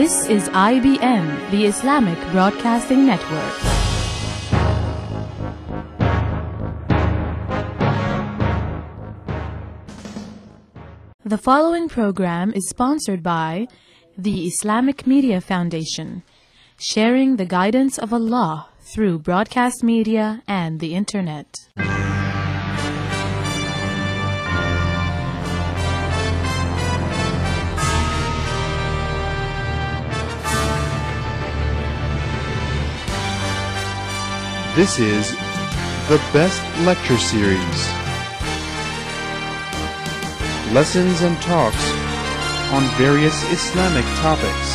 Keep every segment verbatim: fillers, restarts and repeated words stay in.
This is I B N, the Islamic Broadcasting Network. The following program is sponsored by the Islamic Media Foundation, sharing the guidance of Allah through broadcast media and the Internet. This is the Best Lecture Series. Lessons and talks on various Islamic topics.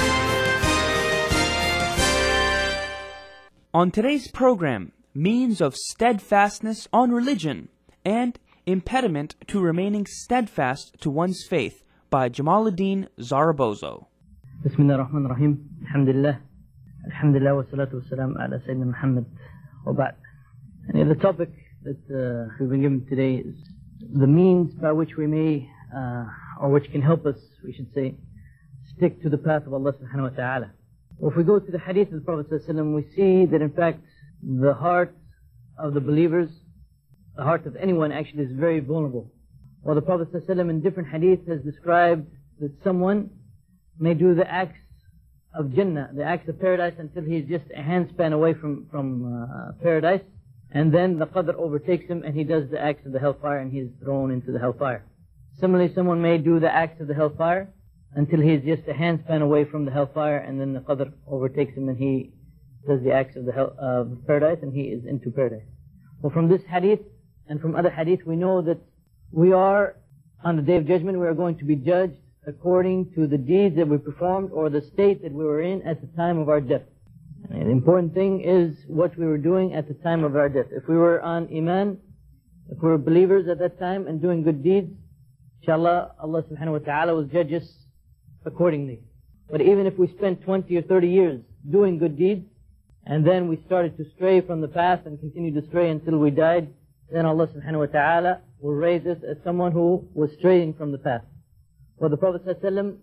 On today's program, means of steadfastness on religion and impediment to remaining steadfast to one's faith by Jamaluddin Zarabozo. Bismillah ar-Rahman ar-Rahim. Alhamdulillah. Alhamdulillah wa salatu wa salam ala Sayyidina Muhammad wa ba'd. And the topic that uh, we've been given today is the means by which we may, uh, or which can help us, we should say, stick to the path of Allah subhanahu wa ta'ala. Well, if we go to the hadith of the Prophet sallallahu alaihi wasallam, we see that in fact the heart of the believers, the heart of anyone actually is very vulnerable. While the Prophet sallallahu alaihi wasallam in different hadith has described that someone may do the acts of Jannah, the acts of paradise, until he is just a handspan away from, from uh, paradise. And then the qadr overtakes him and he does the acts of the hellfire and he is thrown into the hellfire. Similarly, someone may do the acts of the hellfire until he is just a handspan away from the hellfire, and then the qadr overtakes him and he does the acts of the hell, uh, paradise and he is into paradise. Well, from this hadith and from other hadith, we know that we are, on the Day of Judgment, we are going to be judged according to the deeds that we performed or the state that we were in at the time of our death. And the important thing is what we were doing at the time of our death. If we were on Iman, if we were believers at that time and doing good deeds, inshallah, Allah subhanahu wa ta'ala will judge us accordingly. But even if we spent twenty or thirty years doing good deeds, and then we started to stray from the path and continued to stray until we died, then Allah subhanahu wa ta'ala will raise us as someone who was straying from the path. Well, the Prophet ﷺ,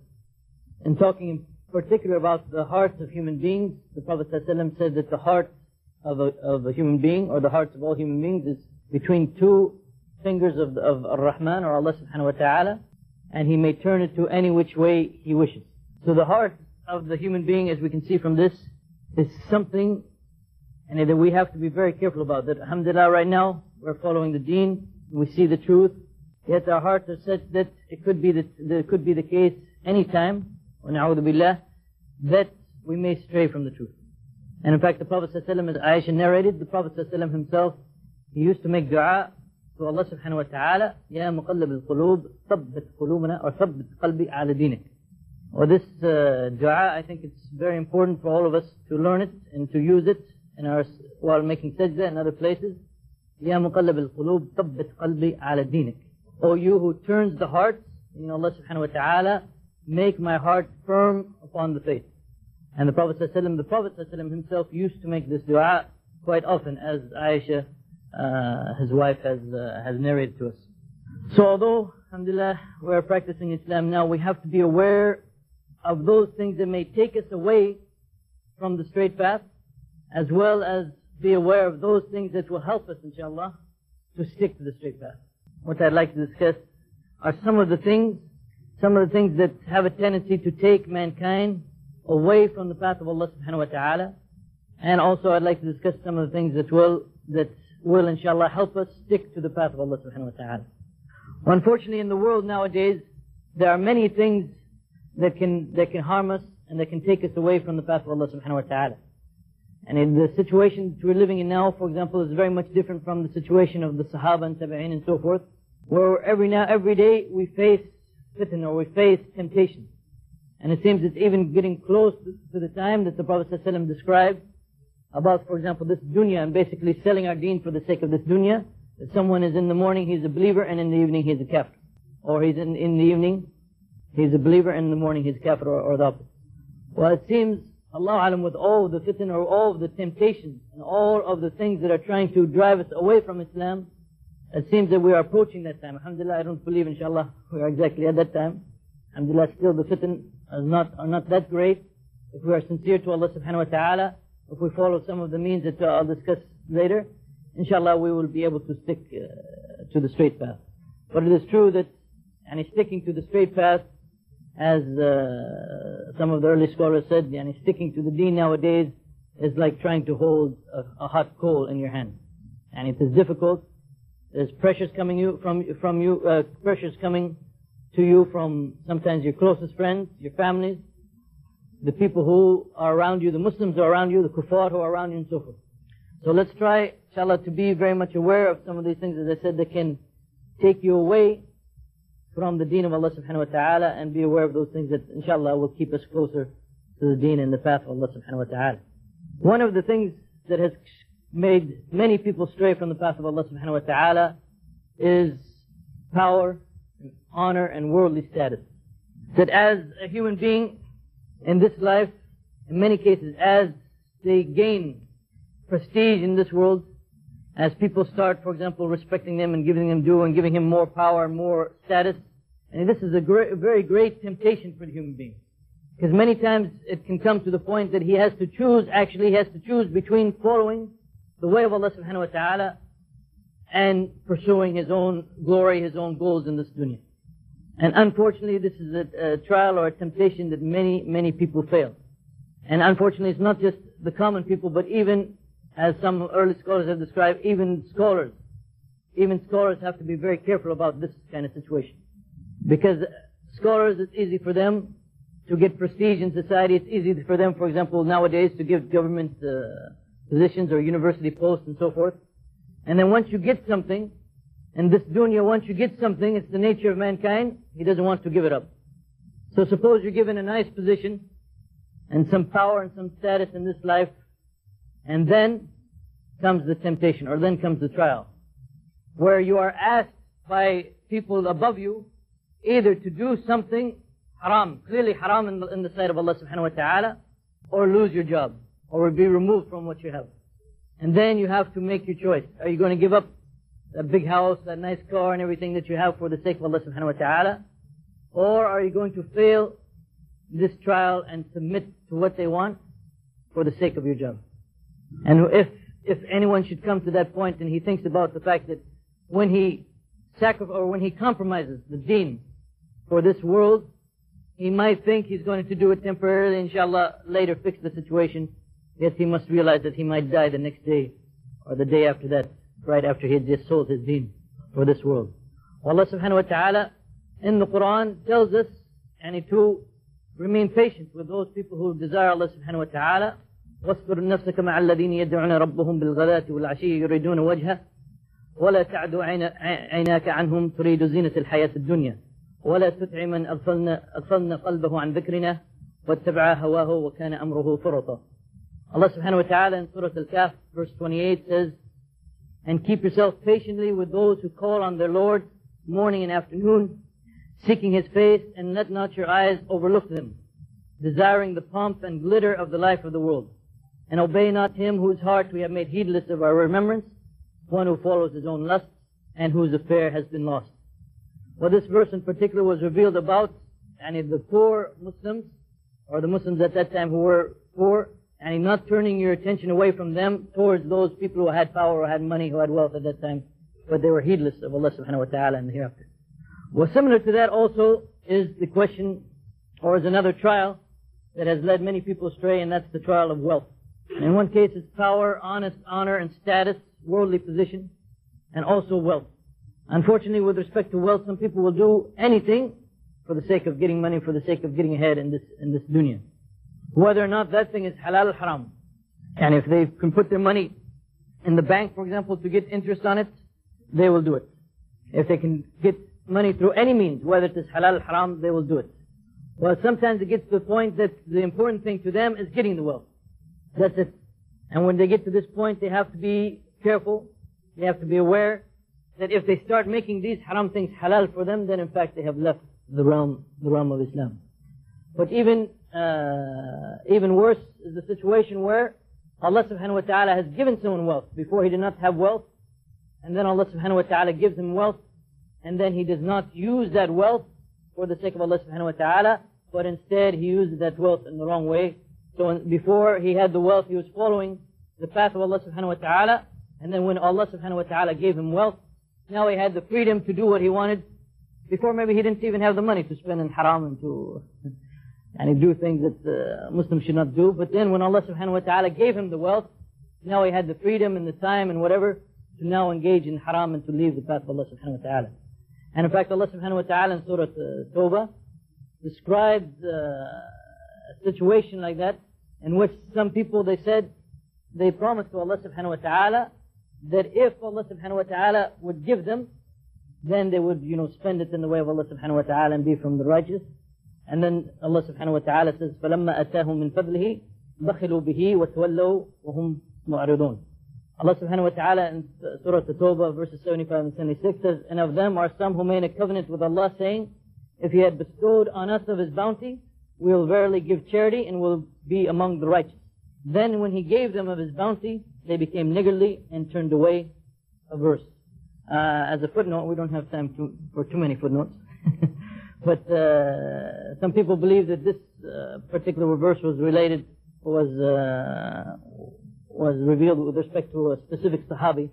in talking in particular about the hearts of human beings, the Prophet ﷺ said that the heart of a, of a human being, or the hearts of all human beings, is between two fingers of, of Ar-Rahman, or Allah subhanahu wa ta'ala, and He may turn it to any which way He wishes. So the heart of the human being, as we can see from this, is something and that we have to be very careful about. That, alhamdulillah, right now, we're following the deen, we see the truth, yet our hearts are such that it could be the, that it could be the case any time, wa na'udhu billah, that we may stray from the truth. And in fact, the Prophet ﷺ, as Aisha narrated, the Prophet ﷺ himself, he used to make dua to Allah subhanahu wa ta'ala, Ya muqallib al-qulub, thabbit qulubana, or thabbit qalbi ala dinik. Or this uh, dua, I think it's very important for all of us to learn it and to use it in our, while making sajda and other places. Ya muqallib al-qulub, thabbit qalbi ala dinik. O you who turns the hearts, you know, Allah subhanahu wa ta'ala, make my heart firm upon the faith. And the Prophet ﷺ, the Prophet ﷺ himself used to make this dua quite often, as Aisha, uh, his wife, has uh, has narrated to us. So although, alhamdulillah, we're practicing Islam now, we have to be aware of those things that may take us away from the straight path, as well as be aware of those things that will help us, inshallah, to stick to the straight path. What I'd like to discuss are some of the things, some of the things that have a tendency to take mankind away from the path of Allah subhanahu wa ta'ala. And also I'd like to discuss some of the things that will, that will inshallah help us stick to the path of Allah subhanahu wa ta'ala. Well, unfortunately, in the world nowadays, there are many things that can, that can harm us and that can take us away from the path of Allah subhanahu wa ta'ala. And in the situation that we're living in now, for example, is very much different from the situation of the Sahaba and Tabi'in and so forth, where every now, every day we face fitna, or we face temptation. And it seems it's even getting close to the time that the Prophet ﷺ described about, for example, this dunya, and basically selling our deen for the sake of this dunya. That someone is in the morning, he's a believer, and in the evening he's a kafir. Or he's in, in the evening, he's a believer, and in the morning he's a kafir, or, or the opposite. Well, it seems, Allah alam, with all of the fitna, or all of the temptations, and all of the things that are trying to drive us away from Islam, it seems that we are approaching that time. Alhamdulillah, I don't believe, inshallah, we are exactly at that time. Alhamdulillah, still the fitna are not, are not that great, if we are sincere to Allah subhanahu wa ta'ala, if we follow some of the means that I'll discuss later, inshallah we will be able to stick uh, to the straight path. But it is true that and sticking to the straight path, as uh, some of the early scholars said, and sticking to the deen nowadays is like trying to hold a, a hot coal in your hand. And it is difficult. There's pressures coming you from from you, uh, pressures coming to you from sometimes your closest friends, your families, the people who are around you, the Muslims who are around you, the kuffar who are around you, and so forth. So let's try, inshallah, to be very much aware of some of these things, as I said, that can take you away from the deen of Allah subhanahu wa ta'ala, and be aware of those things that, inshallah, will keep us closer to the deen and the path of Allah subhanahu wa ta'ala. One of the things that has made many people stray from the path of Allah subhanahu wa ta'ala is power, and honor, and worldly status. That as a human being in this life, in many cases, as they gain prestige in this world, as people start, for example, respecting them and giving them due and giving him more power and more status, and this is a, great, a very great temptation for the human being. Because many times it can come to the point that he has to choose, actually he has to choose between following the way of Allah subhanahu wa ta'ala and pursuing his own glory, his own goals in this dunya. And unfortunately, this is a, a trial or a temptation that many, many people fail. And unfortunately, it's not just the common people, but even, as some early scholars have described, even scholars. Even scholars have to be very careful about this kind of situation. Because scholars, it's easy for them to get prestige in society. It's easy for them, for example, nowadays to give government uh, positions or university posts and so forth. And then once you get something, in this dunya, once you get something, it's the nature of mankind, he doesn't want to give it up. So suppose you're given a nice position and some power and some status in this life, and then comes the temptation, or then comes the trial, where you are asked by people above you either to do something haram, clearly haram in the, in the sight of Allah subhanahu wa ta'ala, or lose your job, or be removed from what you have. And then you have to make your choice. Are you going to give up that big house, that nice car, and everything that you have for the sake of Allah subhanahu wa ta'ala? Or are you going to fail this trial and submit to what they want for the sake of your job? And if, if anyone should come to that point and he thinks about the fact that when he sacrifices, or when he compromises the deen for this world, he might think he's going to do it temporarily, inshallah, later fix the situation. Yes, he must realize that he might die the next day, or the day after that, right after he had just sold his deen for this world. Allah subhanahu wa ta'ala in the Quran tells us, and to remain patient with those people who desire Allah subhanahu wa ta'ala. واصبر نفسك مع الذين يدعون ربهم بالغداة والعشي يريدون وجهه ولا تعد عيناك عنهم تريد زينة الحياة الدنيا ولا تطع من أغفلنا قلبه عن ذكرنا واتبع هواه وكان أمره فرطا. Allah subhanahu wa ta'ala in Surah Al-Kahf verse twenty-eight says, and keep yourself patiently with those who call on their Lord morning and afternoon, seeking His face, and let not your eyes overlook them, desiring the pomp and glitter of the life of the world. And obey not him whose heart we have made heedless of our remembrance, one who follows his own lusts, and whose affair has been lost. Well, this verse in particular was revealed about any of the poor Muslims, or the Muslims at that time who were poor, and not turning your attention away from them towards those people who had power, who had money, who had wealth at that time, but they were heedless of Allah subhanahu wa ta'ala in the hereafter. Well, similar to that also is the question, or is another trial that has led many people astray, and that's the trial of wealth. And in one case it's power, honest, honor, and status, worldly position, and also wealth. Unfortunately, with respect to wealth, some people will do anything for the sake of getting money, for the sake of getting ahead in this in this dunya. Whether or not that thing is halal or haram. And if they can put their money in the bank, for example, to get interest on it, they will do it. If they can get money through any means, whether it is halal or haram, they will do it. Well, sometimes it gets to the point that the important thing to them is getting the wealth. That's it. And when they get to this point, they have to be careful. They have to be aware that if they start making these haram things halal for them, then in fact they have left the realm, the realm of Islam. But even, uh, even worse is the situation where Allah subhanahu wa ta'ala has given someone wealth. Before he did not have wealth, and then Allah subhanahu wa ta'ala gives him wealth, and then he does not use that wealth for the sake of Allah subhanahu wa ta'ala, but instead he used that wealth in the wrong way. So before he had the wealth, he was following the path of Allah subhanahu wa ta'ala, and then when Allah subhanahu wa ta'ala gave him wealth, now he had the freedom to do what he wanted. Before maybe he didn't even have the money to spend in haram and to and do things that uh, Muslims should not do. But then when Allah subhanahu wa ta'ala gave him the wealth, now he had the freedom and the time and whatever to now engage in haram and to leave the path of Allah subhanahu wa ta'ala. And in fact, Allah subhanahu wa ta'ala in Surah uh, Tawbah described uh, a situation like that in which some people, they said, they promised to Allah subhanahu wa ta'ala that if Allah subhanahu wa ta'ala would give them, then they would, you know, spend it in the way of Allah subhanahu wa ta'ala and be from the righteous. And then Allah subhanahu wa ta'ala says, فَلَمَّا أَتَاهُم مِّن فَضْلِهِ بَخِلُوا بِهِ وَتَوَلَّوْا وَهُمْ مُعْرِضُونَ. Allah subhanahu wa ta'ala in Surah At-Tawbah verses seventy-five and seventy-six says, and of them are some who made a covenant with Allah saying, if He had bestowed on us of His bounty, we will verily give charity and will be among the righteous. Then when He gave them of His bounty, they became niggardly and turned away. A verse. Uh, as a footnote, we don't have time to, for too many footnotes. But uh, some people believe that this uh, particular verse was related, was uh, was revealed with respect to a specific Sahabi.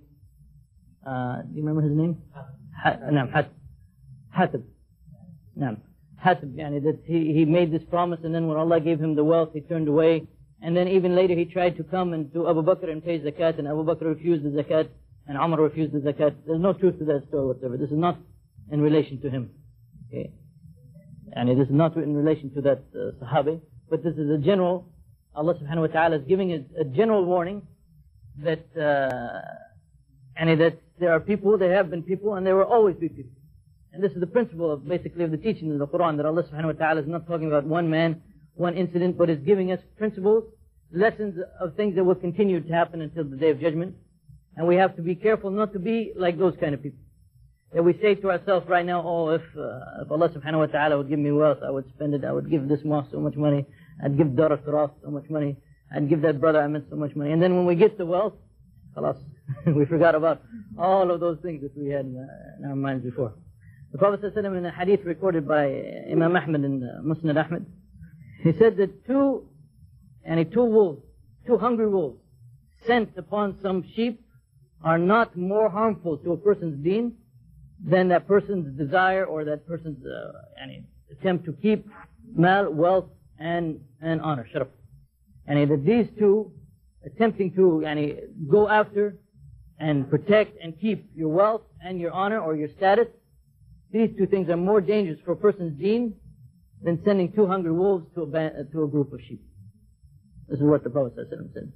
Uh, do you remember his name? Naam, Hatib. Naam, Hatib. Yani that he he made this promise, and then when Allah gave him the wealth, he turned away. And then even later, he tried to come and to Abu Bakr and pay zakat, and Abu Bakr refused the zakat, and Umar refused the zakat. There's no truth to that story whatsoever. This is not in relation to him. Okay. And it is not in relation to that uh, Sahabi, but this is a general, Allah subhanahu wa ta'ala is giving a, a general warning that, uh, and that there are people, there have been people, and there will always be people. And this is the principle of basically of the teaching of the Quran, that Allah subhanahu wa ta'ala is not talking about one man, one incident, but is giving us principles, lessons of things that will continue to happen until the Day of Judgment. And we have to be careful not to be like those kind of people. That we say to ourselves right now, oh, if, uh, if Allah subhanahu wa ta'ala would give me wealth, I would spend it, I would give this mosque so much money, I'd give Dar al-Firas so much money, I'd give that brother I met so much money. And then when we get the wealth, khalas, we forgot about all of those things that we had in, uh, in our minds before. The Prophet ﷺ in a hadith recorded by Imam Ahmad in uh, Musnad Ahmad, he said that two, and two wolves, two hungry wolves, sent upon some sheep are not more harmful to a person's deen than that person's desire or that person's uh, any attempt to keep mal, wealth, and and honor, sharaf. And that these two attempting to any, go after and protect and keep your wealth and your honor or your status, these two things are more dangerous for a person's deen than sending two hungry wolves to a, band, to a group of sheep. This is what the Prophet ﷺ said.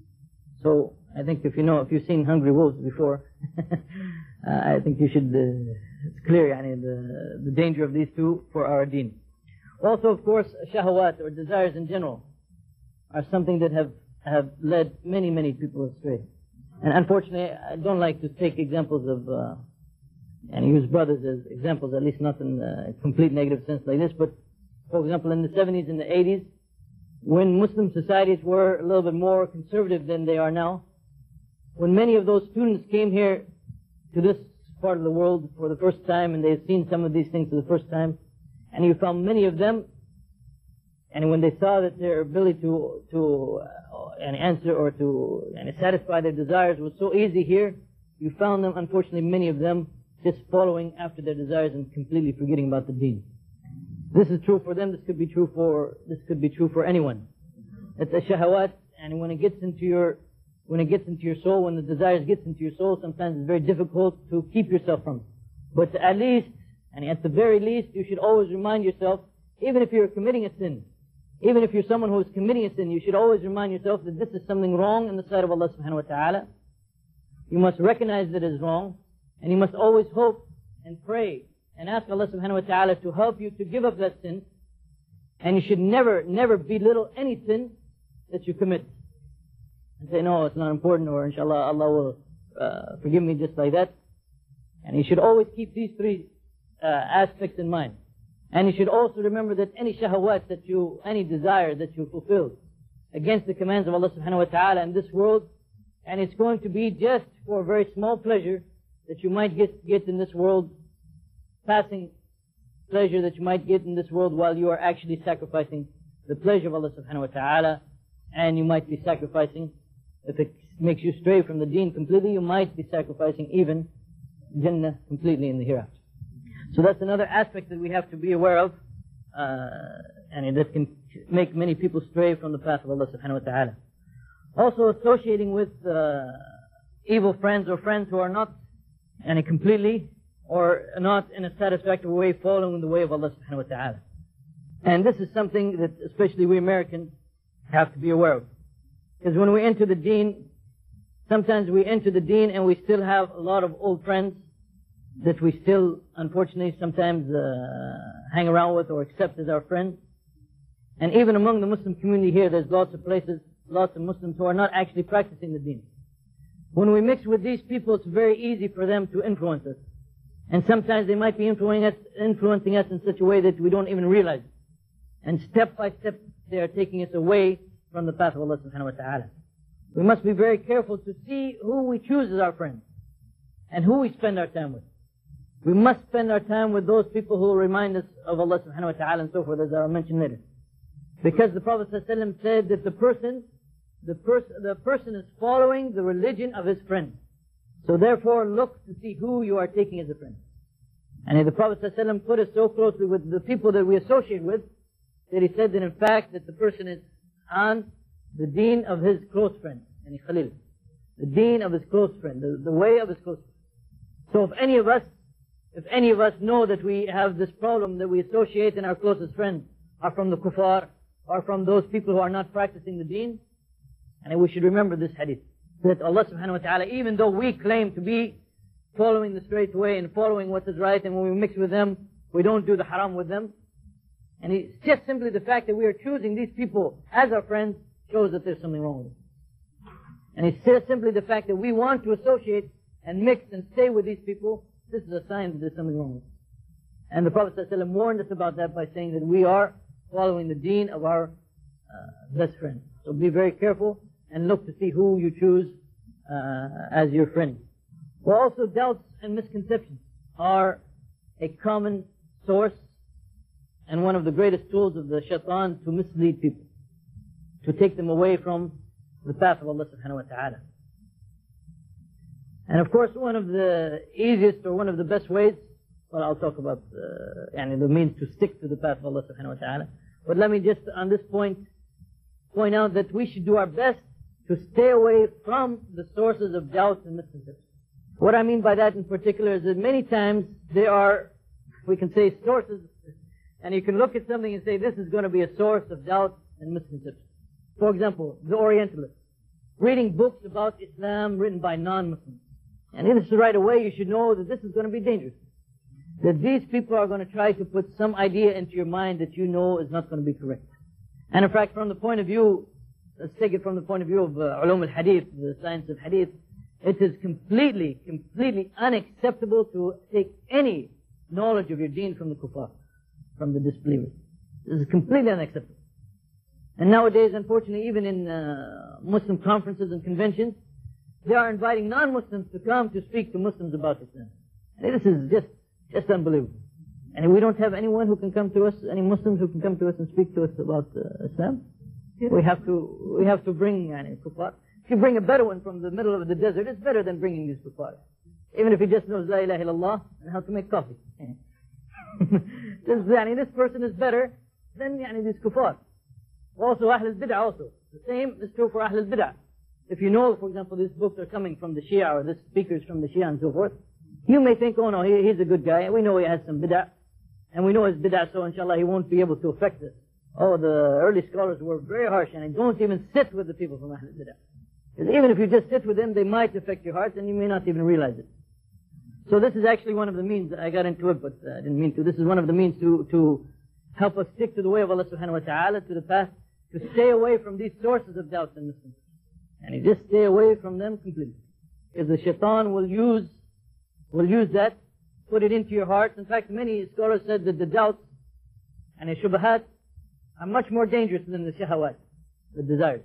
So I think if you know, if you've seen hungry wolves before, uh, I think you should, uh, it's clear yani, the, the danger of these two for our deen. Also, of course, shahawat or desires in general are something that have, have led many, many people astray. And unfortunately, I don't like to take examples of, uh, and use brothers as examples, at least not in a complete negative sense like this, but for example, in the seventies and the eighties, when Muslim societies were a little bit more conservative than they are now, when many of those students came here to this part of the world for the first time and they've seen some of these things for the first time, and you found many of them, and when they saw that their ability to to uh, and answer or to and satisfy their desires was so easy here, you found them, unfortunately, many of them just following after their desires and completely forgetting about the deen. This is true for them. This could be true for this could be true for anyone. It's a shahawat, and when it gets into your when it gets into your soul, when the desires gets into your soul, sometimes it's very difficult to keep yourself from it. But at least, and at the very least, you should always remind yourself, even if you're committing a sin, even if you're someone who is committing a sin, you should always remind yourself that this is something wrong in the sight of Allah subhanahu wa ta'ala. You must recognize that it is wrong, and you must always hope and pray and ask Allah subhanahu wa ta'ala to help you to give up that sin. And you should never, never belittle any sin that you commit. And say, no, it's not important, or inshallah, Allah will uh, forgive me just like that. And you should always keep these three uh, aspects in mind. And you should also remember that any shahawat that you, any desire that you fulfill against the commands of Allah subhanahu wa ta'ala in this world, and it's going to be just for a very small pleasure that you might get, get in this world, passing pleasure that you might get in this world while you are actually sacrificing the pleasure of Allah subhanahu wa ta'ala, and you might be sacrificing, if it makes you stray from the deen completely, you might be sacrificing even Jannah completely in the hereafter. So that's another aspect that we have to be aware of, uh, and that can make many people stray from the path of Allah subhanahu wa ta'ala. Also associating with uh, evil friends or friends who are not and completely or not in a satisfactory way following the way of Allah subhanahu wa ta'ala. And this is something that especially we Americans have to be aware of. Because when we enter the deen, sometimes we enter the deen and we still have a lot of old friends that we still, unfortunately, sometimes uh, hang around with or accept as our friends. And even among the Muslim community here, there's lots of places, lots of Muslims who are not actually practicing the deen. When we mix with these people, it's very easy for them to influence us. And sometimes they might be influencing us, influencing us in such a way that we don't even realize it. And step by step, they are taking us away from the path of Allah subhanahu wa ta'ala. We must be very careful to see who we choose as our friends and who we spend our time with. We must spend our time with those people who will remind us of Allah subhanahu wa ta'ala and so forth, as I'll mention later. Because the Prophet ﷺ said that the person, the, pers the person is following the religion of his friend. So therefore, look to see who you are taking as a friend. And the Prophet ﷺ put us so closely with the people that we associate with, that he said that in fact that the person is on the deen of his close friend, yani Khalil. The deen of his close friend, the, the way of his close friend. So if any of us, if any of us know that we have this problem that we associate in our closest friends are from the kuffar, or from those people who are not practicing the deen, and we should remember this hadith, that Allah subhanahu wa ta'ala, even though we claim to be following the straight way and following what is right, and when we mix with them, we don't do the haram with them, and it's just simply the fact that we are choosing these people as our friends shows that there's something wrong with them. And it's just simply the fact that we want to associate and mix and stay with these people, this is a sign that there's something wrong with them. And the Prophet ﷺ warned us about that by saying that we are following the deen of our uh, best friend. So be very careful and look to see who you choose uh, as your friend. Well, also doubts and misconceptions are a common source and one of the greatest tools of the shaitan to mislead people, to take them away from the path of Allah subhanahu wa ta'ala. And of course, one of the easiest or one of the best ways, well, I'll talk about uh, yani the means to stick to the path of Allah subhanahu wa ta'ala. But let me just, on this point, point out that we should do our best to stay away from the sources of doubts and misconceptions. What I mean by that in particular is that many times there are, we can say, sources, and you can look at something and say, this is going to be a source of doubt and misconception. For example, the Orientalists, reading books about Islam written by non-Muslims. And in this right away, you should know that this is going to be dangerous. That these people are going to try to put some idea into your mind that you know is not going to be correct. And in fact, from the point of view, let's take it from the point of view of uh, ulum al-hadith, the science of hadith, it is completely, completely unacceptable to take any knowledge of your deen from the kuffar, from the disbelievers. This is completely unacceptable. And nowadays, unfortunately, even in uh, Muslim conferences and conventions, they are inviting non-Muslims to come to speak to Muslims about Islam. And this is just, just unbelievable. And we don't have anyone who can come to us, any Muslims who can come to us and speak to us about uh, Islam. We have to, we have to bring yani, kuffar. If you bring a Bedouin from the middle of the desert, it's better than bringing these kuffar. Even if he just knows La ilaha illallah and how to make coffee. this, yani, this person is better than yani, these kuffar. Also, Ahl al-Bid'ah also. The same is true for Ahl al-Bid'ah. If you know, for example, these books are coming from the Shia or this speakers from the Shia and so forth, you may think, oh no, he, he's a good guy. We know he has some bid'ah. And we know his bid'ah, so inshallah he won't be able to affect us. Oh, the early scholars were very harsh and don't even sit with the people from Ahl al-Bid'ah. Because even if you just sit with them, they might affect your hearts and you may not even realize it. So this is actually one of the means, I got into it, but I didn't mean to. This is one of the means to, to help us stick to the way of Allah subhanahu wa ta'ala, to the path, to stay away from these sources of doubts and misconceptions. And you just stay away from them completely. Because the shaitan will use, will use that, put it into your heart. In fact, many scholars said that the doubts and the shubahat are much more dangerous than the shahawat, the desires.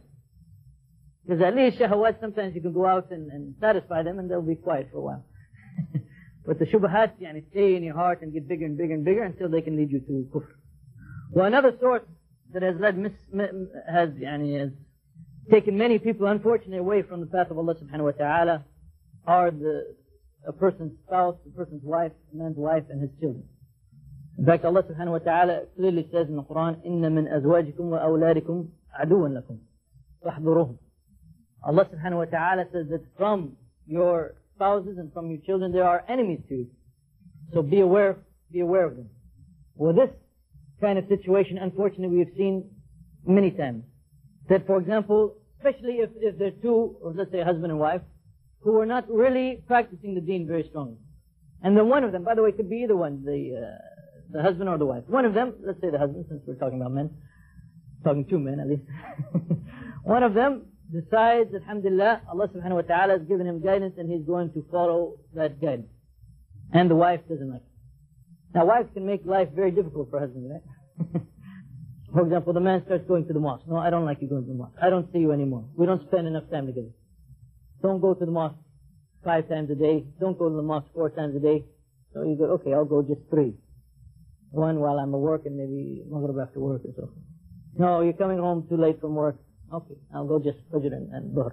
Because at least shahawat, sometimes you can go out and, and satisfy them and they'll be quiet for a while. But the shubahat yani, stay in your heart and get bigger and bigger and bigger until they can lead you to kufr. Well, another source that has led mis, has, yani, has taken many people, unfortunately, away from the path of Allah subhanahu wa ta'ala are the a person's spouse, a person's wife, a man's wife, and his children. In fact, Allah subhanahu wa ta'ala clearly says in the Quran, إِنَّ مِنْ أَزْوَاجِكُمْ وَأَوْلَادِكُمْ عَدُوًا لَكُمْ فَاحْذُرُوهُمْ. Allah subhanahu wa ta'ala says that from your spouses and from your children there are enemies to you. So be aware, be aware of them. Well, this kind of situation, unfortunately, we have seen many times. That, for example, especially if, if they're two, or let's say husband and wife, who are not really practicing the deen very strongly. And then one of them, by the way, it could be either one, the, uh, the husband or the wife. One of them, let's say the husband, since we're talking about men, talking to men at least. One of them decides, alhamdulillah, Allah subhanahu wa ta'ala has given him guidance and he's going to follow that guidance. And the wife doesn't like it. Now, wives can make life very difficult for husbands, right? For example, the man starts going to the mosque. No, I don't like you going to the mosque. I don't see you anymore. We don't spend enough time together. Don't go to the mosque five times a day. Don't go to the mosque four times a day. So you go, okay, I'll go just three. One while I'm at work and maybe Maghrib after work or so. No, you're coming home too late from work. Okay, I'll go just Fajr and, and Dhuhr.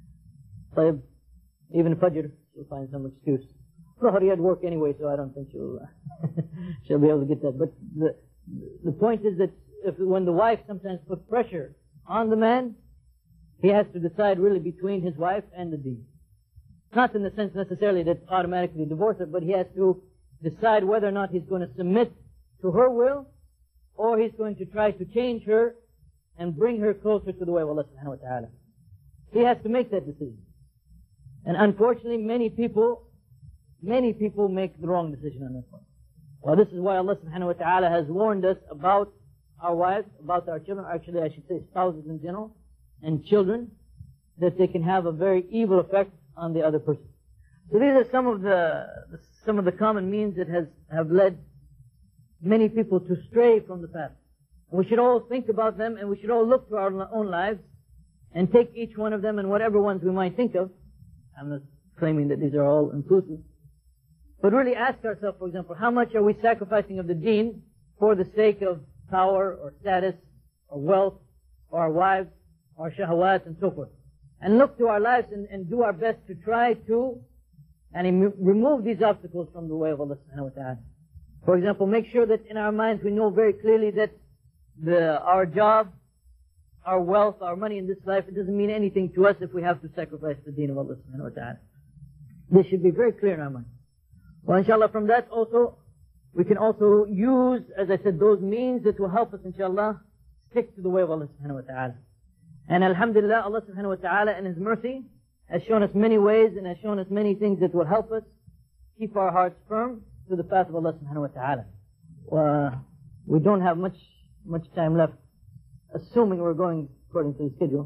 So even Fajr, she'll find some excuse. Dhuhr, you had work anyway, so I don't think she'll, uh, she'll be able to get that. But the, the point is that if, when the wife sometimes puts pressure on the man, he has to decide really between his wife and the deen. Not in the sense necessarily that automatically divorce her, but he has to decide whether or not he's going to submit to her will, or he's going to try to change her and bring her closer to the way of Allah subhanahu wa ta'ala. He has to make that decision. And unfortunately, many people, many people make the wrong decision on this one. Well, this is why Allah subhanahu wa ta'ala has warned us about our wives, about our children, actually I should say spouses in general, and children, that they can have a very evil effect on the other person. So these are some of the some of the common means that has have led many people to stray from the path. We should all think about them, and we should all look to our own lives and take each one of them and whatever ones we might think of. I'm not claiming that these are all inclusive, but really ask ourselves, for example, how much are we sacrificing of the deen for the sake of power or status or wealth or our wives, our shahawat and so forth. And look to our lives and, and do our best to try to and remove these obstacles from the way of Allah subhanahu wa ta'ala. For example, make sure that in our minds we know very clearly that the, our job, our wealth, our money in this life, it doesn't mean anything to us if we have to sacrifice the deen of Allah subhanahu wa ta'ala. This should be very clear in our minds. Well, inshallah, from that also, we can also use, as I said, those means that will help us, inshallah, stick to the way of Allah subhanahu wa ta'ala. And alhamdulillah, Allah subhanahu wa ta'ala in His mercy has shown us many ways and has shown us many things that will help us keep our hearts firm to the path of Allah subhanahu wa ta'ala. Uh, we don't have much, much time left, assuming we're going according to the schedule.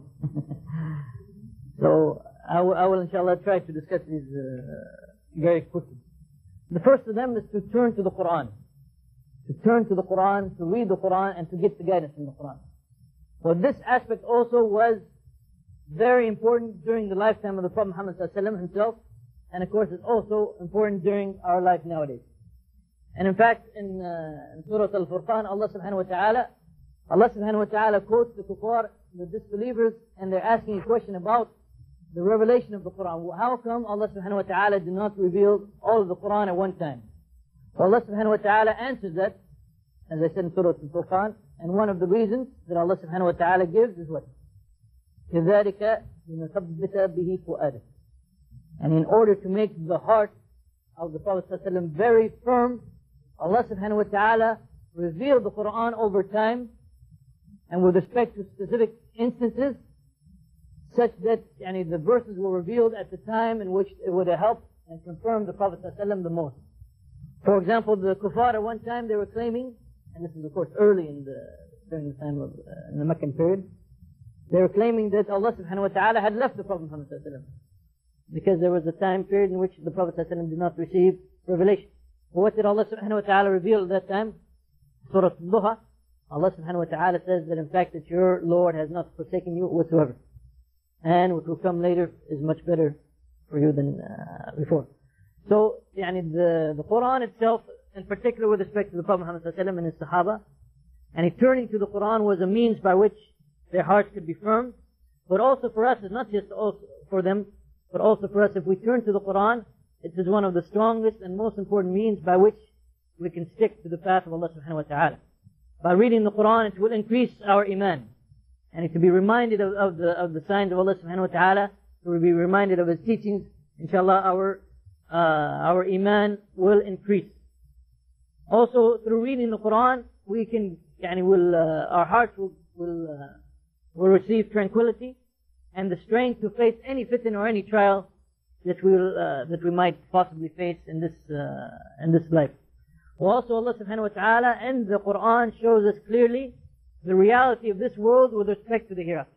So I will, I will inshallah try to discuss these uh, very quickly. The first of them is to turn to the Quran. To turn to the Quran, to read the Quran, and to get the guidance from the Quran. Well, this aspect also was very important during the lifetime of the Prophet Muhammad sallallahu alaihi wasallam himself, and of course it's also important during our life nowadays. And in fact, in, uh, in Surah Al-Furqan, Allah subhanahu wa ta'ala, Allah subhanahu wa ta'ala quotes the kuffar, the disbelievers, and they're asking a question about the revelation of the Quran. How come Allah subhanahu wa ta'ala did not reveal all of the Quran at one time? Well, Allah subhanahu wa ta'ala answers that, as I said in Surah Al-Furqan, and one of the reasons that Allah subhanahu wa ta'ala gives is what? كَذَلِكَ لِنُثَبِّتَ بِهِ فُؤَادَكَ. And in order to make the heart of the Prophet sallallahu alaihi wasallam very firm, Allah subhanahu wa ta'ala revealed the Quran over time, and with respect to specific instances, such that yani, the verses were revealed at the time in which it would have helped and confirmed the Prophet sallallahu alaihi wasallam the most. For example, the kuffar at one time they were claiming, and this is of course early in the during the time of uh, in the Meccan period, they were claiming that Allah subhanahu wa ta'ala had left the Prophet Muhammad sallallahu alaihi wasallam, because there was a time period in which the Prophet sallallahu alaihi wasallam did not receive revelation. Well, what did Allah subhanahu wa ta'ala reveal at that time? Surah Al-Duha, Allah subhanahu wa ta'ala says that in fact that your Lord has not forsaken you whatsoever, and what will come later is much better for you than uh, before. So يعني the, the Quran itself, in particular with respect to the Prophet Muhammad sallallahu alaihi wasallam and his Sahaba, and he turning to the Quran was a means by which their hearts could be firm. But also for us, it's not just also for them, but also for us, if we turn to the Quran, it is one of the strongest and most important means by which we can stick to the path of Allah subhanahu wa ta'ala. By reading the Quran, it will increase our iman. And to be reminded of, of, the, of the signs of Allah subhanahu wa ta'ala, to be reminded of His teachings, inshallah, our, uh, our iman will increase. Also, through reading the Quran, we can, yani will, uh, our hearts will, will, uh, will receive tranquility and the strength to face any fitna or any trial that we will, uh, that we might possibly face in this, uh, in this life. Also, Allah subhanahu wa ta'ala in the Quran shows us clearly the reality of this world with respect to the hereafter.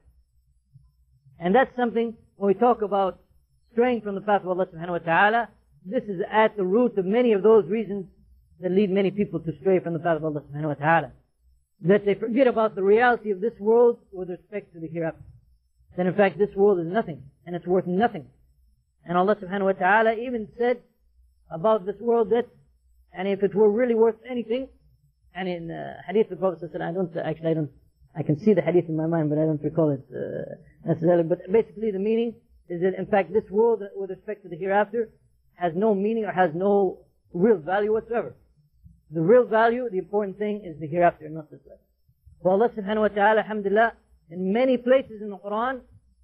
And that's something, when we talk about straying from the path of Allah subhanahu wa ta'ala, this is at the root of many of those reasons that lead many people to stray from the path of Allah subhanahu wa ta'ala. That they forget about the reality of this world with respect to the hereafter. That in fact this world is nothing, and it's worth nothing. And Allah subhanahu wa ta'ala even said about this world that, and if it were really worth anything, and in uh, hadith of the Prophet sallallahu alaihi wasallam, I don't, actually I don't, I can see the hadith in my mind, but I don't recall it uh, necessarily. But basically the meaning is that in fact this world with respect to the hereafter has no meaning or has no real value whatsoever. The real value, the important thing is the hereafter, not this life. Well, Allah subhanahu wa ta'ala, alhamdulillah, in many places in the Quran,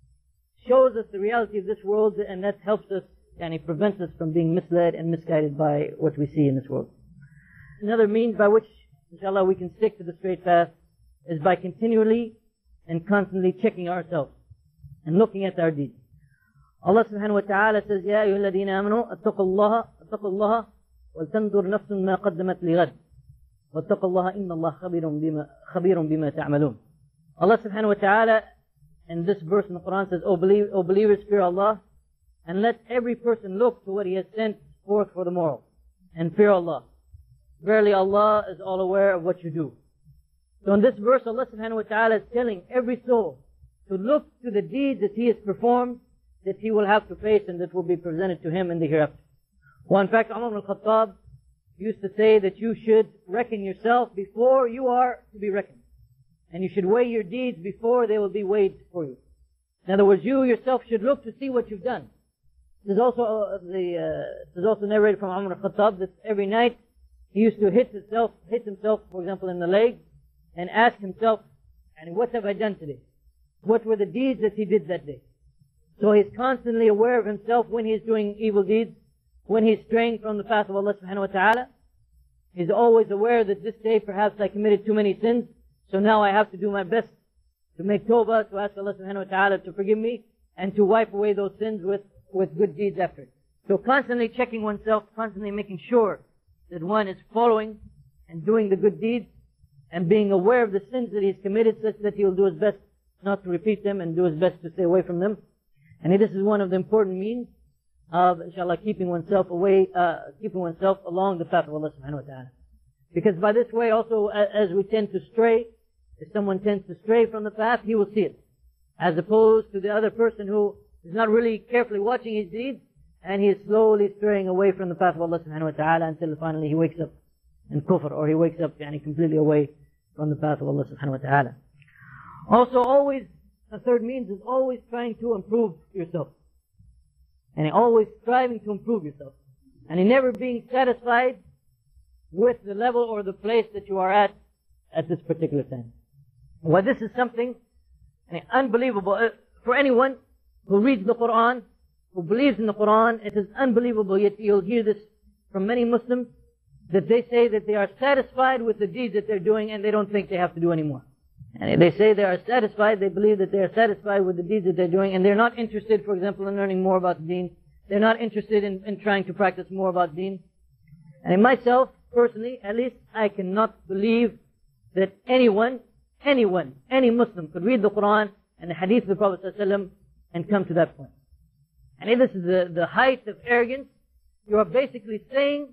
shows us the reality of this world, and that helps us, and it prevents us from being misled and misguided by what we see in this world. Another means by which, inshallah, we can stick to the straight path is by continually and constantly checking ourselves and looking at our deeds. Allah subhanahu wa ta'ala says, Ya ayyuhalladhina amanu, attaqullaha, attaqullaha, وَلْتَنْظُرْ نَفْسٌ مَا قَدَّمَتْ لِغَدٍ وَاتَّقُوا اللَّهَ إِنَّ اللَّهَ خَبِيرٌ بِمَا, خَبِيرٌ بِمَا تَعْمَلُونَ. Allah subhanahu wa ta'ala in this verse in the Quran says, O, believe, O believers, fear Allah, and let every person look to what he has sent forth for the moral, and fear Allah. Verily Allah is all aware of what you do. So in this verse, Allah subhanahu wa ta'ala is telling every soul to look to the deeds that he has performed, that he will have to face and that will be presented to him in the hereafter. Well, in fact, Umar ibn al-Khattab used to say that you should reckon yourself before you are to be reckoned. And you should weigh your deeds before they will be weighed for you. In other words, you yourself should look to see what you've done. There's also uh, the uh, there's also narrated from Umar ibn al-Khattab that every night he used to hit himself, hit himself, for example, in the leg, and ask himself, and what have I done today? What were the deeds that he did that day? So he's constantly aware of himself when he's doing evil deeds, when he's straying from the path of Allah subhanahu wa ta'ala. He's always aware that this day perhaps I committed too many sins, so now I have to do my best to make tawbah, to ask Allah subhanahu wa ta'ala to forgive me, and to wipe away those sins with, with good deeds after it. So constantly checking oneself, constantly making sure that one is following and doing the good deeds, and being aware of the sins that he's committed such that he will do his best not to repeat them and do his best to stay away from them. And this is one of the important means of, inshallah, keeping oneself away, uh, keeping oneself along the path of Allah subhanahu wa ta'ala. Because by this way also, as we tend to stray, if someone tends to stray from the path, he will see it. As opposed to the other person who is not really carefully watching his deeds, and he is slowly straying away from the path of Allah subhanahu wa ta'ala until finally he wakes up in kufr, or he wakes up yani, completely away from the path of Allah subhanahu wa ta'ala. Also always, a third means is always trying to improve yourself. And always striving to improve yourself. And never being satisfied with the level or the place that you are at at this particular time. Well, this is something unbelievable. Uh, for anyone who reads the Quran, who believes in the Quran, it is unbelievable, yet you'll hear this from many Muslims, that they say that they are satisfied with the deeds that they're doing and they don't think they have to do any more. And they say they are satisfied, they believe that they are satisfied with the deeds that they're doing, and they're not interested, for example, in learning more about Deen. They're not interested in, in trying to practice more about Deen. And in myself, personally, at least, I cannot believe that anyone, anyone, any Muslim could read the Quran and the Hadith of the Prophet ﷺ and come to that point. And if this is the, the height of arrogance, you are basically saying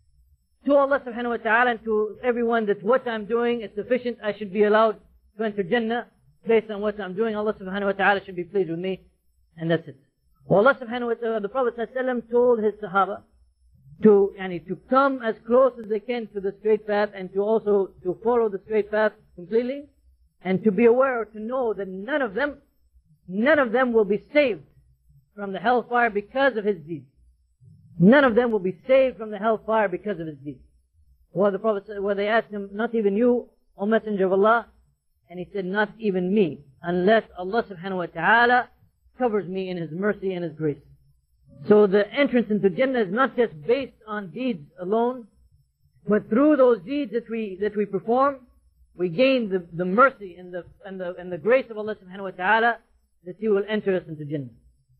to Allah subhanahu wa ta'ala and to everyone that what I'm doing is sufficient, I should be allowed to enter Jannah based on what I'm doing. Allah subhanahu wa ta'ala should be pleased with me, and that's it. Well, Allah subhanahu wa ta'ala, the Prophet sallallahu alaihi wasallam told his Sahaba to, yani, to come as close as they can to the straight path, and to also to follow the straight path completely, and to be aware, to know that none of them, none of them will be saved from the hellfire because of his deeds. None of them will be saved from the hellfire because of his deeds. Well, the Prophet said, well, they asked him, not even you, O Messenger of Allah? And he said, not even me, unless Allah subhanahu wa ta'ala covers me in His mercy and His grace. So the entrance into Jannah is not just based on deeds alone, but through those deeds that we that we perform, we gain the, the mercy and the and the and the grace of Allah subhanahu wa ta'ala, that He will enter us into Jannah.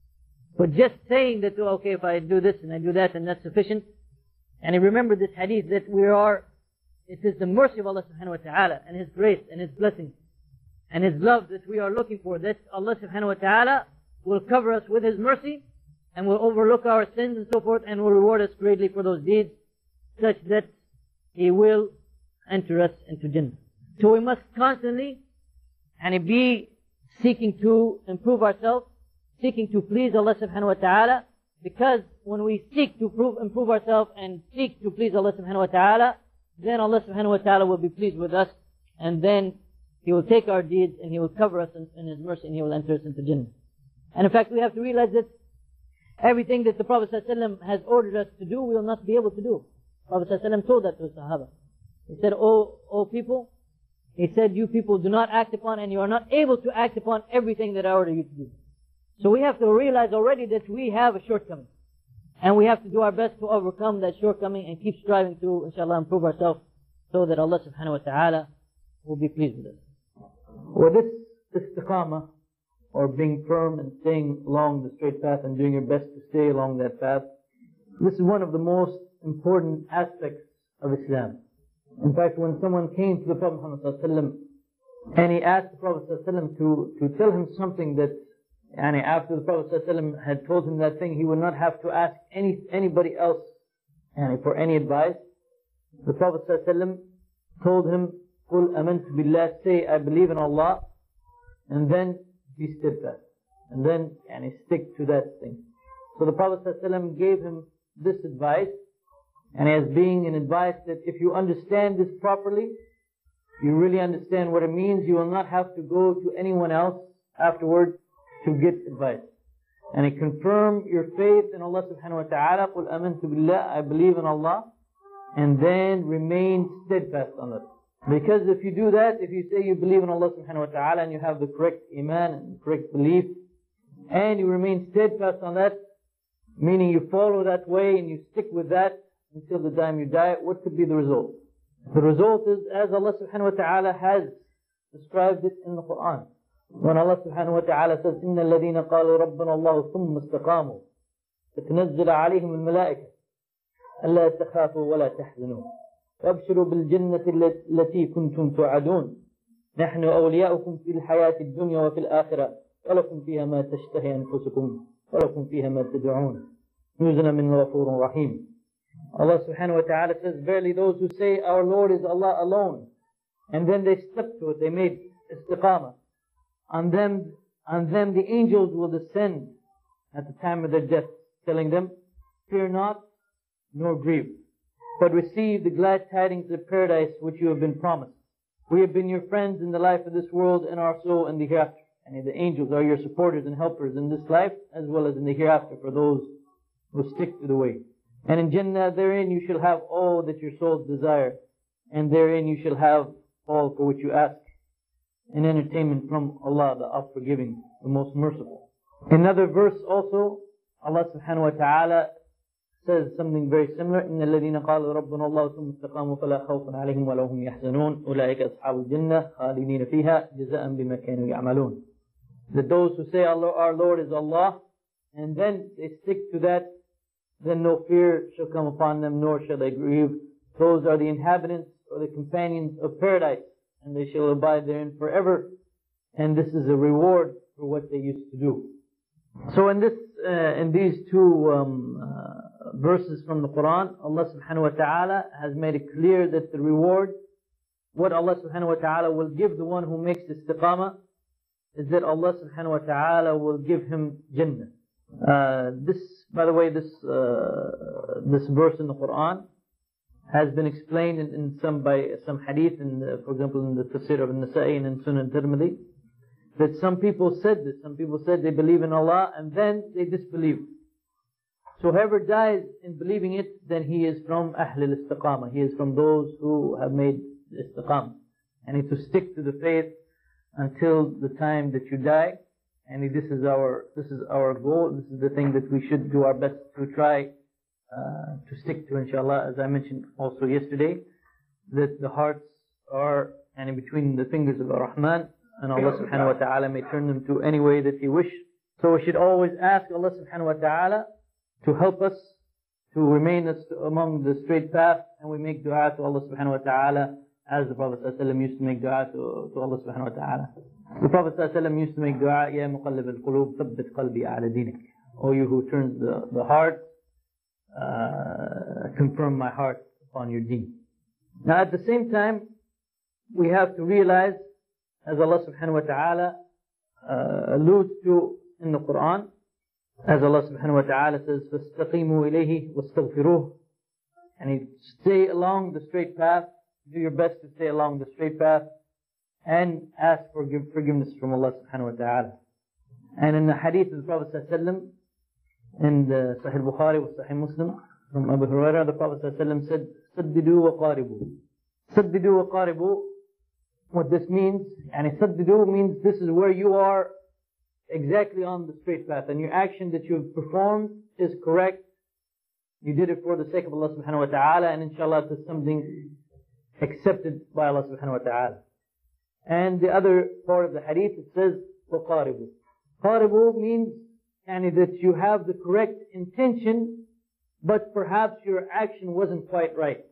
But just saying that, oh, okay, if I do this and I do that, and that's sufficient. And I remember this hadith that we are, it is the mercy of Allah subhanahu wa ta'ala and His grace and His blessing and His love that we are looking for, that Allah subhanahu wa ta'ala will cover us with His mercy and will overlook our sins and so forth, and will reward us greatly for those deeds, such that He will enter us into Jannah. So we must constantly and be seeking to improve ourselves, seeking to please Allah subhanahu wa ta'ala, because when we seek to prove, improve ourselves and seek to please Allah subhanahu wa ta'ala, then Allah subhanahu wa ta'ala will be pleased with us, and then He will take our deeds and He will cover us in, in His mercy, and He will enter us into Jannah. And in fact, we have to realize that everything that the Prophet ﷺ has ordered us to do, we will not be able to do. The Prophet ﷺ told that to the Sahaba. He said, O, O people, He said, you people do not act upon, and you are not able to act upon everything that I order you to do. So we have to realize already that we have a shortcoming. And we have to do our best to overcome that shortcoming and keep striving to, inshallah, improve ourselves, so that Allah subhanahu wa ta'ala will be pleased with us. Well, this istiqamah, or being firm and staying along the straight path and doing your best to stay along that path, this is one of the most important aspects of Islam. In fact, when someone came to the Prophet Muhammad sallallahu alaihi wasallam and he asked the Prophet sallallahu alaihi wasallam to, to tell him something that, and after the Prophet sallallahu alaihi wasallam had told him that thing, he would not have to ask any anybody else and for any advice. The Prophet sallallahu alaihi wasallam told him, "Qul amantu billah," say, I believe in Allah, and then be steadfast, and then and stick to that thing. So the Prophet ﷺ gave him this advice, and as being an advice that if you understand this properly, you really understand what it means, you will not have to go to anyone else afterward to get advice. And it confirm your faith in Allah subhanahu wa ta'ala, قُلْ أَمَنْتُ بِاللَّهِ, I believe in Allah, and then remain steadfast on it. Because if you do that, if you say you believe in Allah subhanahu wa ta'ala and you have the correct iman and correct belief, and you remain steadfast on that, meaning you follow that way and you stick with that until the time you die, what could be the result? The result is, as Allah subhanahu wa ta'ala has described it in the Quran. When Allah subhanahu wa ta'ala says, إِنَّ الَّذِينَ قَالُوا رَبَّنَا اللَّهُ ثُمَّ اسْتَقَامُوا تَتَنَزَّلُ عَلَيْهِمُ الْمَلَائِكَةُ أَلَّا تَخَافُوا وَلَا تَحْزَنُوا وَابْشِرُوا بِالْجَنَّةِ الَّتِي كُنْتُمْ تُوعَدُونَ نَحْنُ أَوْلِيَاؤُكُمْ فِي الْحَيَاةِ الدُّنْيَا وَفِي الْآخِرَةِ وَلَكُمْ فِيهَا مَا تَشْتَهِي أَنفُسُكُمْ وَلَكُمْ فِيهَا مَا تَدْعُونَ نُزُلًا مِنْ غَفُورٍ رَحِيمٍ. Allah subhanahu wa ta'ala says, verily those who say our Lord is Allah alone, and then they stuck to it, they made istiqamah, on them, on them the angels will descend at the time of their death, telling them, fear not, nor grieve, but receive the glad tidings of paradise which you have been promised. We have been your friends in the life of this world and are so in the hereafter. And the angels are your supporters and helpers in this life as well as in the hereafter for those who stick to the way. And in Jannah, therein you shall have all that your souls desire, and therein you shall have all for which you ask, an entertainment from Allah, the oft-forgiving, the most merciful. In another verse also, Allah subhanahu wa ta'ala says something very similar. إِنَّ الَّذِينَ قَالُوا رَبُّنَا اللَّهُ ثُمَّ اسْتَقَامُوا فَلَا خَوْفٌ عَلَيْهِمْ وَلَا هُمْ يَحْزَنُونَ أُولَٰئِكَ أَصْحَابُ الْجَنَّةِ خَالِدِينَ فِيهَا جَزَاءً بِمَا كَانُوا يَعْمَلُونَ. That those who say Allah, our Lord is Allah, and then they stick to that, then no fear shall come upon them, nor shall they grieve. Those are the inhabitants or the companions of paradise, and they shall abide therein forever. And this is a reward for what they used to do. So in this, uh, in these two um, uh, verses from the Quran, Allah subhanahu wa ta'ala has made it clear that the reward, what Allah subhanahu wa ta'ala will give the one who makes istiqamah, is that Allah subhanahu wa ta'ala will give him Jannah. Uh, this, by the way, this uh, this verse in the Quran has been explained in, in some by some hadith, in the, for example, in the Tafsir of An-Nasa'i and in Sunan Tirmidhi, that some people said this. Some people said they believe in Allah and then they disbelieve. So whoever dies in believing it, then he is from Ahl al-Istiqamah. He is from those who have made Istiqamah. And he to stick to the faith until the time that you die. And this is our this is our goal. This is the thing that we should do our best to try uh, to stick to, inshallah. As I mentioned also yesterday, that the hearts are and in between the fingers of Ar-Rahman, and Allah subhanahu wa ta'ala may turn them to any way that He wish. So we should always ask Allah subhanahu wa ta'ala to help us to remain us among the straight path, and we make dua to Allah subhanahu wa ta'ala as the Prophet ﷺ used to make dua to, to Allah subhanahu wa ta'ala. The Prophet ﷺ used to make dua, Ya muqallib al-qulub, thabbit qalbi ala dinik. O you who turns the, the heart, uh, confirm my heart upon your deen. Now at the same time, we have to realize, as Allah subhanahu wa ta'ala uh, alludes to in the Quran, as Allah subhanahu wa ta'ala says, فَاسْتَقِيمُوا إِلَيْهِ وَاسْتَغْفِرُوهُ, and He stay along the straight path, do your best to stay along the straight path, and ask for forgiveness from Allah subhanahu wa ta'ala. And in the hadith of the Prophet sallallahu alaihi wasallam, in the Sahih Bukhari wa Sahih Muslim, from Abu Hurairah, the Prophet sallallahu alaihi wasallam said, سَدِّدُوا وَقَارِبُوا. سَدِّدُوا وَقَارِبُوا, what this means, and سَدِّدُوا means this is where you are exactly on the straight path, and your action that you've performed is correct. You did it for the sake of Allah subhanahu wa ta'ala, and inshallah it is something accepted by Allah subhanahu wa ta'ala. And the other part of the hadith, it says, وَقَارِبُوا. قَارِبُوا means yani, that you have the correct intention, but perhaps your action wasn't quite right.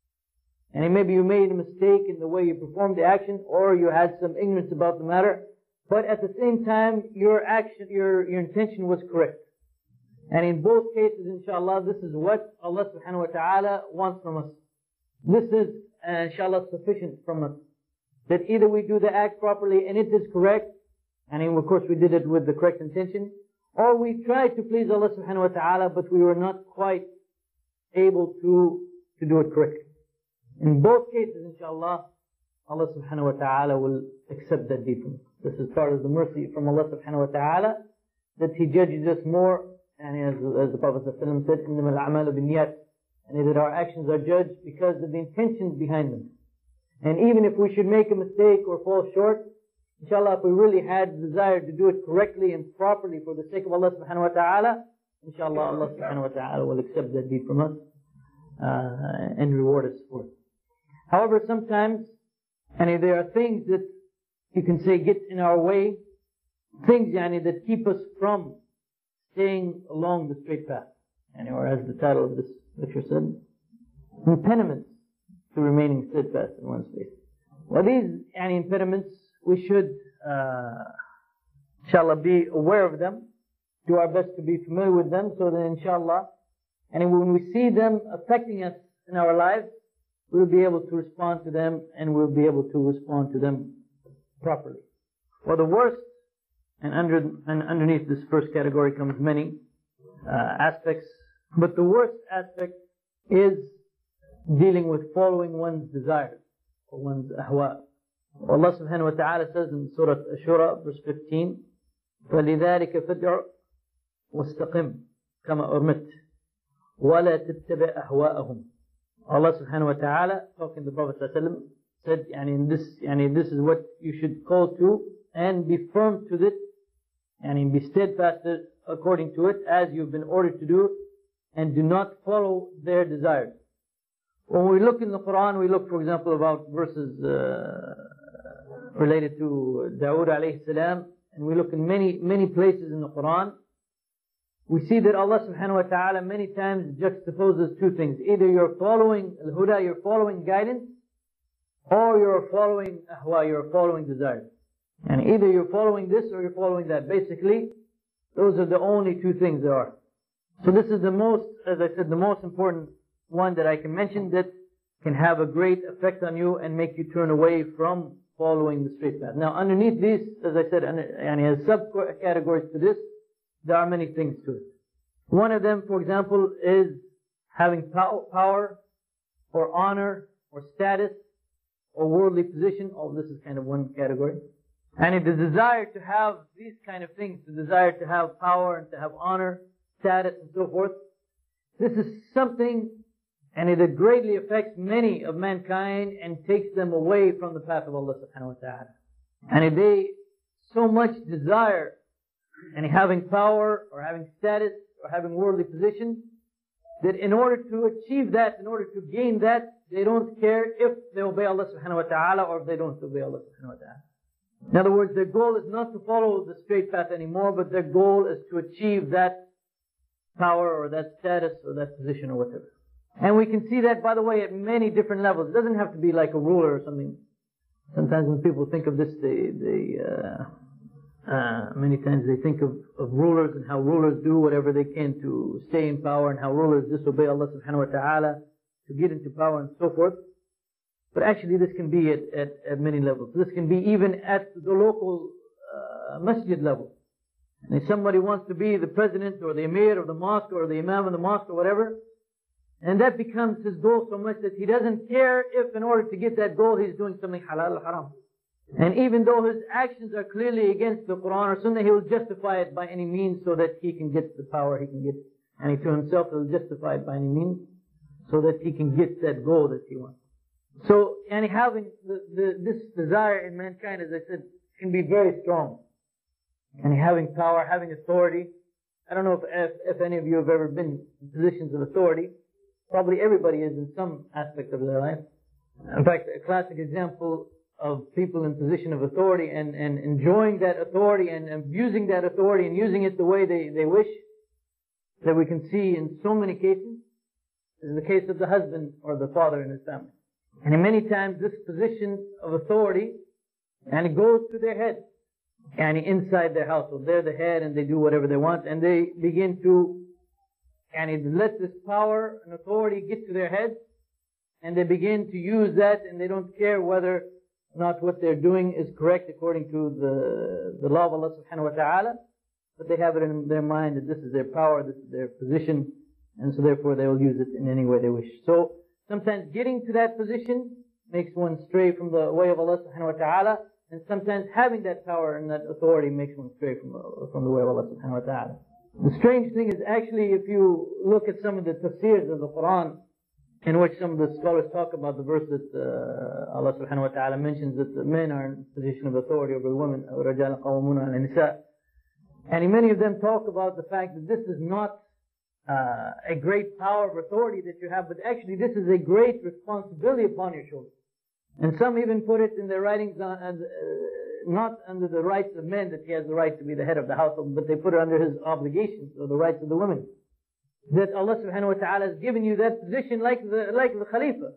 And maybe you made a mistake in the way you performed the action, or you had some ignorance about the matter, but at the same time, your action, your, your intention was correct. And in both cases, inshallah, this is what Allah subhanahu wa ta'ala wants from us. This is, uh, inshallah, sufficient from us. That either we do the act properly and it is correct, and of course we did it with the correct intention, or we tried to please Allah subhanahu wa ta'ala, but we were not quite able to, to do it correctly. In both cases, inshallah, Allah subhanahu wa ta'ala will accept that deed from us. This is part of the mercy from Allah subhanahu wa ta'ala, that He judges us more, and as, as the Prophet ﷺ said, إِنَّمَا الْأَعْمَالُ بِالنِّيَّاتِ, and that our actions are judged because of the intentions behind them. And even if we should make a mistake or fall short, inshallah, if we really had the desire to do it correctly and properly for the sake of Allah subhanahu wa ta'ala, inshallah, Allah subhanahu wa ta'ala will accept that deed from us uh, and reward us for it. However, sometimes, and there are things that you can say get in our way, things yani, that keep us from staying along the straight path. Yani, or as the title of this lecture said, impediments to remaining steadfast in one's faith. Well, these yani, impediments, we should, uh, inshallah, be aware of them, do our best to be familiar with them, so that inshallah, and when we see them affecting us in our lives, we'll be able to respond to them, and we'll be able to respond to them properly. Well, the worst, and, under, and underneath this first category comes many uh, aspects, but the worst aspect is dealing with following one's desires, or one's ahwa. Allah subhanahu wa ta'ala says in Surah Ash-Shura, verse fifteen, فَلِذَلِكَ فَدْعُ وَاسْتَقِمْ كَمَا أُرْمِتْ وَلَا تَتَّبِعْ أَهْوَاءَهُمْ. Allah subhanahu wa ta'ala, talking to the Prophet sallallahu alaihi wasallam, said, yani, this, yani, this is what you should call to, and be firm to it, and be steadfast according to it, as you've been ordered to do, and do not follow their desires. When we look in the Quran, we look, for example, about verses uh, related to Dawood alayhi salam, and we look in many, many places in the Quran, we see that Allah subhanahu wa ta'ala many times juxtaposes two things. Either you're following al-huda, you're following guidance, or you're following ahwa, you're following desires. And either you're following this or you're following that. Basically, those are the only two things there are. So this is the most, as I said, the most important one that I can mention that can have a great effect on you and make you turn away from following the straight path. Now underneath these, as I said, and as subcategories to this, there are many things to it. One of them, for example, is having pow- power or honor or status or worldly position. All this is kind of one category. And the desire to have these kind of things, the desire to have power and to have honor, status and so forth, this is something, and it greatly affects many of mankind and takes them away from the path of Allah subhanahu wa ta'ala. And if they so much desire and having power or having status or having worldly position, that in order to achieve that, in order to gain that, they don't care if they obey Allah subhanahu wa ta'ala or if they don't obey Allah subhanahu wa ta'ala. In other words, their goal is not to follow the straight path anymore, but their goal is to achieve that power or that status or that position or whatever. And we can see that, by the way, at many different levels. It doesn't have to be like a ruler or something. Sometimes when people think of this, they, they uh, uh, many times they think of, of rulers and how rulers do whatever they can to stay in power and how rulers disobey Allah subhanahu wa ta'ala to get into power and so forth. But actually this can be at, at, at many levels. This can be even at the local uh, masjid level. And if somebody wants to be the president or the emir of the mosque or the imam of the mosque or whatever, and that becomes his goal so much that he doesn't care if in order to get that goal he's doing something halal or haram. And even though his actions are clearly against the Quran or Sunnah, he will justify it by any means so that he can get the power he can get. And he to himself will justify it by any means so that he can get that goal that he wants. So, and having the, the, this desire in mankind, as I said, can be very strong. And having power, having authority. I don't know if, if, if any of you have ever been in positions of authority. Probably everybody is in some aspect of their life. In fact, a classic example of people in position of authority and, and enjoying that authority and abusing that authority and using it the way they, they wish, that we can see in so many cases, is the case of the husband or the father in his family. And in many times this position of authority, and it goes to their head, and inside their household. They're the head and they do whatever they want, and they begin to and it let this power and authority get to their heads, and they begin to use that, and they don't care whether or not what they're doing is correct according to the, the law of Allah subhanahu wa ta'ala, but they have it in their mind that this is their power, this is their position, and so therefore they will use it in any way they wish. So sometimes getting to that position makes one stray from the way of Allah subhanahu wa ta'ala, and sometimes having that power and that authority makes one stray from, from the way of Allah subhanahu wa ta'ala. The strange thing is actually, if you look at some of the tafsirs of the Quran, in which some of the scholars talk about the verse that uh, Allah subhanahu wa ta'ala mentions that the men are in position of authority over the women, رَجَالًا قَوَّمُونَ عَلَى النِّسَاءِ. And many of them talk about the fact that this is not uh, a great power of authority that you have, but actually this is a great responsibility upon your shoulders. And some even put it in their writings on, uh, not under the rights of men, that he has the right to be the head of the household, but they put it under his obligations, or the rights of the women. That Allah subhanahu wa ta'ala has given you that position like the, like the Khalifa.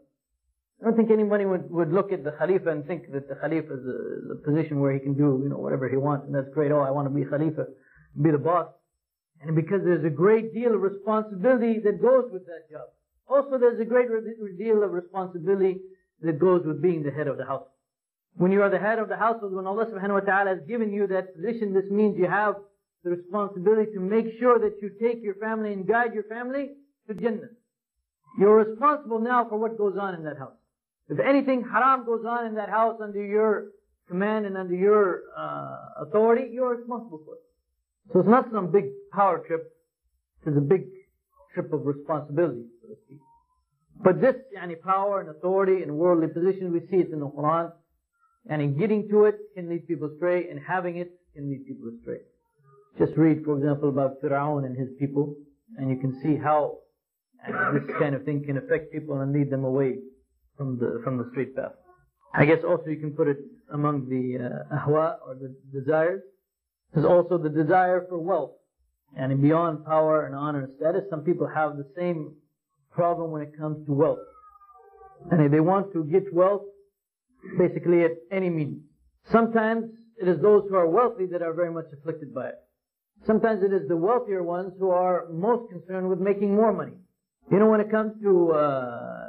I don't think anybody would, would look at the Khalifa and think that the Khalifa is a, a position where he can do, you know, whatever he wants, and that's great. Oh, I want to be Khalifa, be the boss. And because there's a great deal of responsibility that goes with that job. Also, there's a great deal of responsibility that goes with being the head of the house. When you are the head of the household, when Allah subhanahu wa ta'ala has given you that position, this means you have the responsibility to make sure that you take your family and guide your family to Jannah. You're responsible now for what goes on in that house. If anything haram goes on in that house under your command and under your uh, authority, you're responsible for it. So it's not some big power trip. It's a big trip of responsibility, so to speak. But this yani, power and authority and worldly position, we see it in the Quran. And in getting to it can lead people astray, and having it can lead people astray. Just read, for example, about Fir'aun and his people, and you can see how and this kind of thing can affect people and lead them away from the from the straight path. I guess also you can put it among the uh, ahwa, or the desires. There's also the desire for wealth. And beyond power and honor and status, some people have the same problem when it comes to wealth. And they want to get wealth basically at any means. Sometimes it is those who are wealthy that are very much afflicted by it. Sometimes it is the wealthier ones who are most concerned with making more money. You know, when it comes to uh,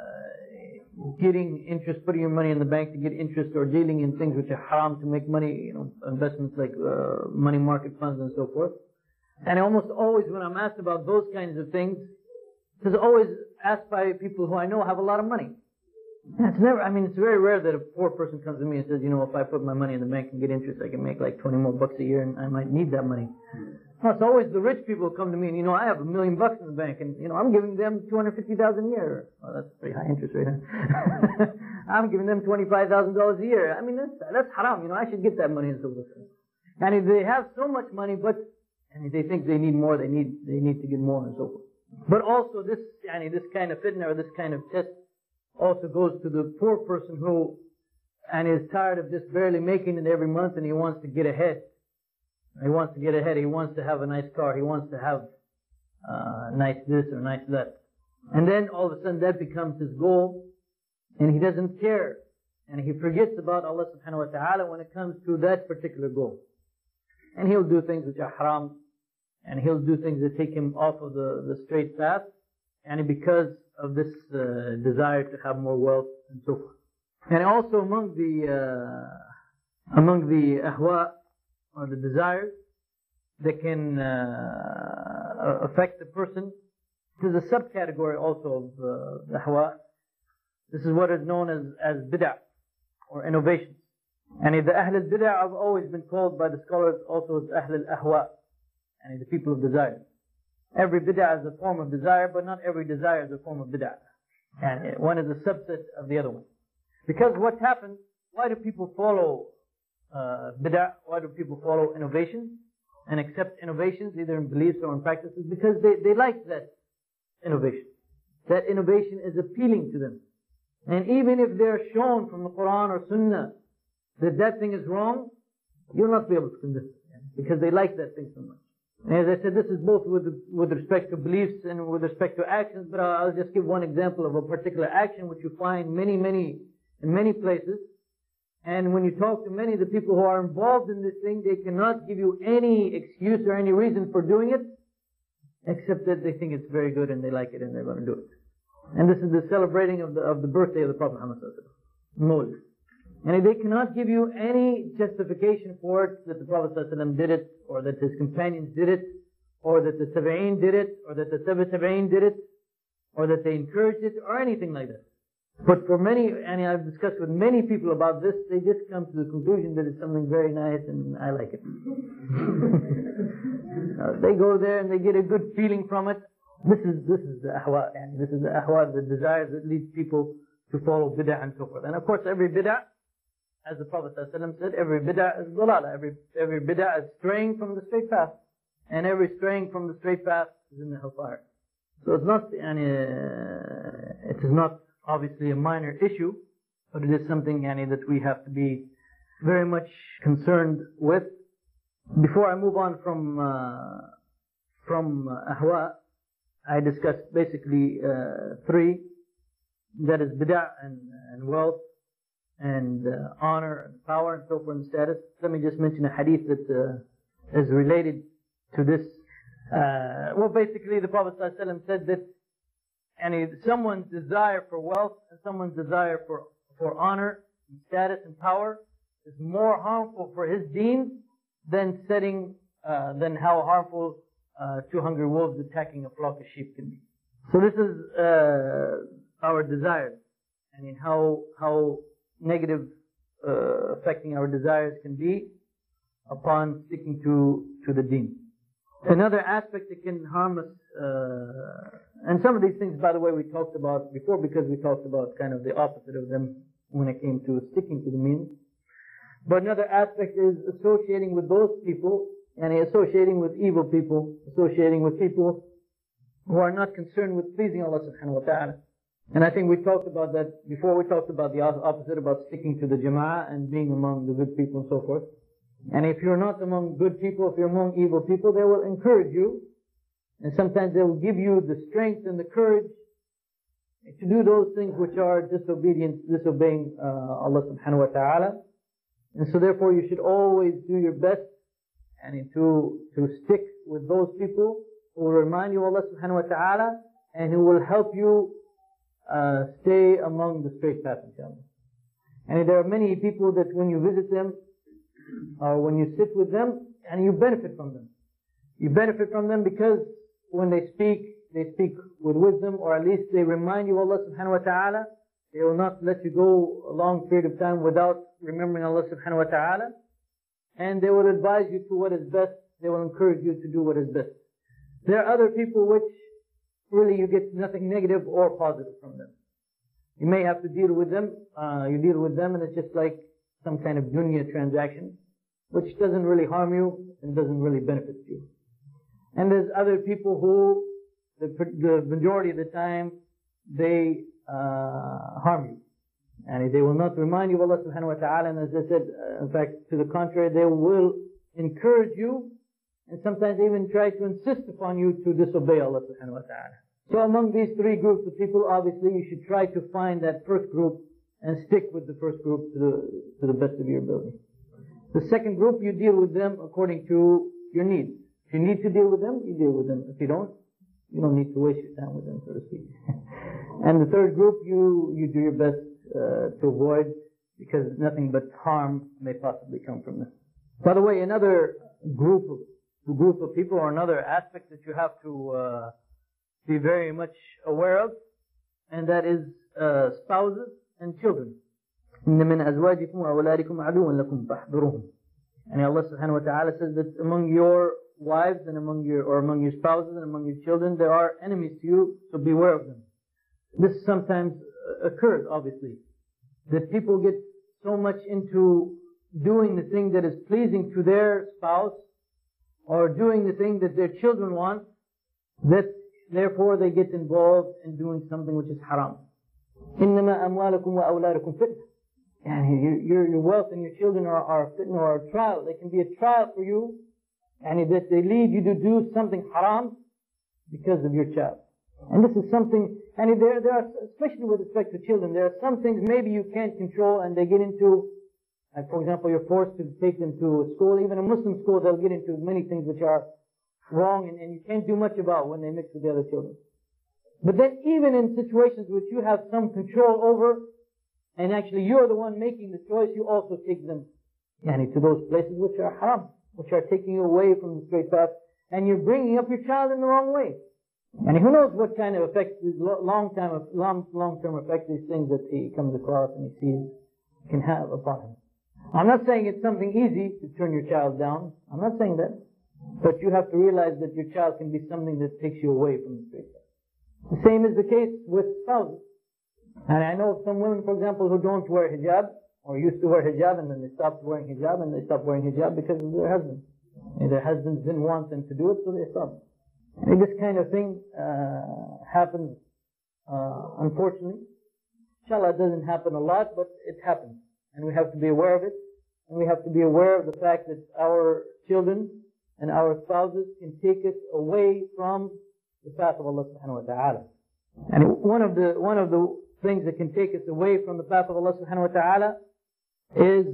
getting interest, putting your money in the bank to get interest, or dealing in things which are haram to make money, you know, investments like uh, money market funds and so forth, And almost always when I'm asked about those kinds of things, it's always asked by people who I know have a lot of money. And it's never, I mean, it's very rare that a poor person comes to me and says, you know, if I put my money in the bank and get interest, I can make like twenty more bucks a year and I might need that money. No, it's always the rich people who come to me and, you know, I have a million bucks in the bank and, you know, I'm giving them two hundred fifty thousand dollars a year. Well, that's pretty high interest rate, huh? I'm giving them twenty-five thousand dollars a year. I mean, that's, that's haram, you know, I should get that money and so forth. And if they have so much money, but, and if they think they need more, they need, they need to get more and so forth. But also this, yani this kind of fitna or this kind of test also goes to the poor person who, and is tired of just barely making it every month and he wants to get ahead. He wants to get ahead. He wants to have a nice car. He wants to have uh, nice this or nice that. And then all of a sudden that becomes his goal and he doesn't care. And he forgets about Allah subhanahu wa ta'ala when it comes to that particular goal. And he'll do things which are haram. And he'll do things that take him off of the, the straight path. And because of this uh, desire to have more wealth and so forth. And also among the, uh, among the ahwa, or the desires that can uh, affect the person, there's a subcategory also of uh, the ahwa. This is what is known as, as bid'ah, or innovations. And the Ahl al-Bid'ah have always been called by the scholars also as Ahl al-Ahwa, and the people of desire. Every bid'ah is a form of desire, but not every desire is a form of bid'ah. And one is a subset of the other one. Because what happens, why do people follow uh, bid'ah? Why do people follow innovations and accept innovations, either in beliefs or in practices? Because they, they like that innovation. That innovation is appealing to them. And even if they're shown from the Quran or Sunnah that that thing is wrong, you'll not be able to convince them, because they like that thing so much. And as I said, this is both with, with respect to beliefs and with respect to actions, but I'll, I'll just give one example of a particular action which you find many, many, in many places. And when you talk to many of the people who are involved in this thing, they cannot give you any excuse or any reason for doing it, except that they think it's very good and they like it and they're going to do it. And this is the celebrating of the, of the birthday of the Prophet Muhammad sallallahu alaihi wasallam, Mawlid. And they cannot give you any justification for it, that the Prophet sallallahu alaihi wasallam did it, or that his companions did it, or that the Tabi'een did it, or that the Tabi' Tabi'een did it, or that they encouraged it, or anything like that. But for many, and I've discussed with many people about this, they just come to the conclusion that it's something very nice and I like it. uh, they go there and they get a good feeling from it. This is, this is the ahwa, and this is the ahwa, the desires that leads people to follow bid'ah and so forth. And of course every bid'ah, as the Prophet ﷺ said, every bid'ah is dalala. Every, every bid'ah is straying from the straight path. And every straying from the straight path is in the hellfire. So it's not, uh, it is not obviously a minor issue, but it is something, yani, that we have to be very much concerned with. Before I move on from, uh, from uh, ahwa, I discussed basically, uh, three. That is bid'ah and, and wealth, and uh, honor and power and so forth and status. Let me just mention a hadith that uh, is related to this. Uh, well, basically the Prophet ﷺ said that any, someone's desire for wealth and someone's desire for, for honor and status and power is more harmful for his deen than setting, uh, than how harmful uh, two hungry wolves attacking a flock of sheep can be. So this is uh, our desires, and in how how negative uh, affecting our desires can be upon sticking to to the deen. Another aspect that can harm us, uh, and some of these things, by the way, we talked about before, because we talked about kind of the opposite of them when it came to sticking to the means. But another aspect is associating with those people, and associating with evil people, associating with people who are not concerned with pleasing Allah subhanahu wa ta'ala. And I think we talked about that before. We talked about the opposite, about sticking to the jama'ah and being among the good people and so forth. And if you're not among good people, if you're among evil people, they will encourage you. And sometimes they will give you the strength and the courage to do those things which are disobedience, disobeying uh, Allah subhanahu wa ta'ala. And so therefore you should always do your best and to, to stick with those people who will remind you of Allah subhanahu wa ta'ala and who will help you uh, stay among the straight path, inshallah. And there are many people that when you visit them, or when you sit with them, and you benefit from them. You benefit from them because when they speak, they speak with wisdom, or at least they remind you of Allah subhanahu wa ta'ala. They will not let you go a long period of time without remembering Allah subhanahu wa ta'ala. And they will advise you to what is best. They will encourage you to do what is best. There are other people which really you get nothing negative or positive from them. You may have to deal with them. Uh, you deal with them and it's just like some kind of dunya transaction, which doesn't really harm you and doesn't really benefit you. And there's other people who, the, the majority of the time, they uh, harm you. And they will not remind you of Allah subhanahu wa ta'ala. And as I said, uh, in fact, to the contrary, they will encourage you and sometimes even try to insist upon you to disobey Allah subhanahu wa ta'ala. So among these three groups of people, obviously you should try to find that first group and stick with the first group to the, to the best of your ability. The second group, you deal with them according to your needs. If you need to deal with them, you deal with them. If you don't, you don't need to waste your time with them, so to speak. And the third group, you, you do your best uh, to avoid, because nothing but harm may possibly come from this. By the way, another group of, group of people, or another aspect that you have to uh, be very much aware of, and that is uh, spouses and children. إِنَّ مِنْ أَزْوَاجِكُمْ وَأَوْلَادِكُمْ عَدُوًّا لَكُمْ فَاحْذَرُوهُمْ. And Allah subhanahu wa ta'ala says that among your wives and among your, or among your spouses and among your children, there are enemies to you, so beware of them. This sometimes occurs, obviously, that people get so much into doing the thing that is pleasing to their spouse, or doing the thing that their children want, that therefore they get involved in doing something which is haram. إِنَّمَا أَمْوَالُكُمْ وَأَوْلَادُكُمْ فِتْنَةٌ. And your, your wealth and your children are, are fitna, or a trial. They can be a trial for you, and that they lead you to do something haram because of your child. And this is something, and there, there are, especially with respect to children, there are some things maybe you can't control, and they get into, like for example, you're forced to take them to a school, even a Muslim school, they'll get into many things which are wrong, and, and you can't do much about when they mix with the other children. But then even in situations which you have some control over, and actually you're the one making the choice, you also take them yani, to those places which are haram, which are taking you away from the straight path, and you're bringing up your child in the wrong way. And who knows what kind of effects, long time, long, long-term effects these things that he comes across and he sees can have upon him. I'm not saying it's something easy to turn your child down. I'm not saying that. But you have to realize that your child can be something that takes you away from the straight path. The same is the case with spouses. And I know some women, for example, who don't wear hijab, or used to wear hijab, and then they stopped wearing hijab, and they stopped wearing hijab because of their husband. And their husbands didn't want them to do it, so they stopped. And this kind of thing uh, happens, uh, unfortunately. Inshallah, it doesn't happen a lot, but it happens. And we have to be aware of it. And we have to be aware of the fact that our children and our spouses can take us away from the path of Allah subhanahu wa ta'ala. And one of the, one of the things that can take us away from the path of Allah subhanahu wa ta'ala is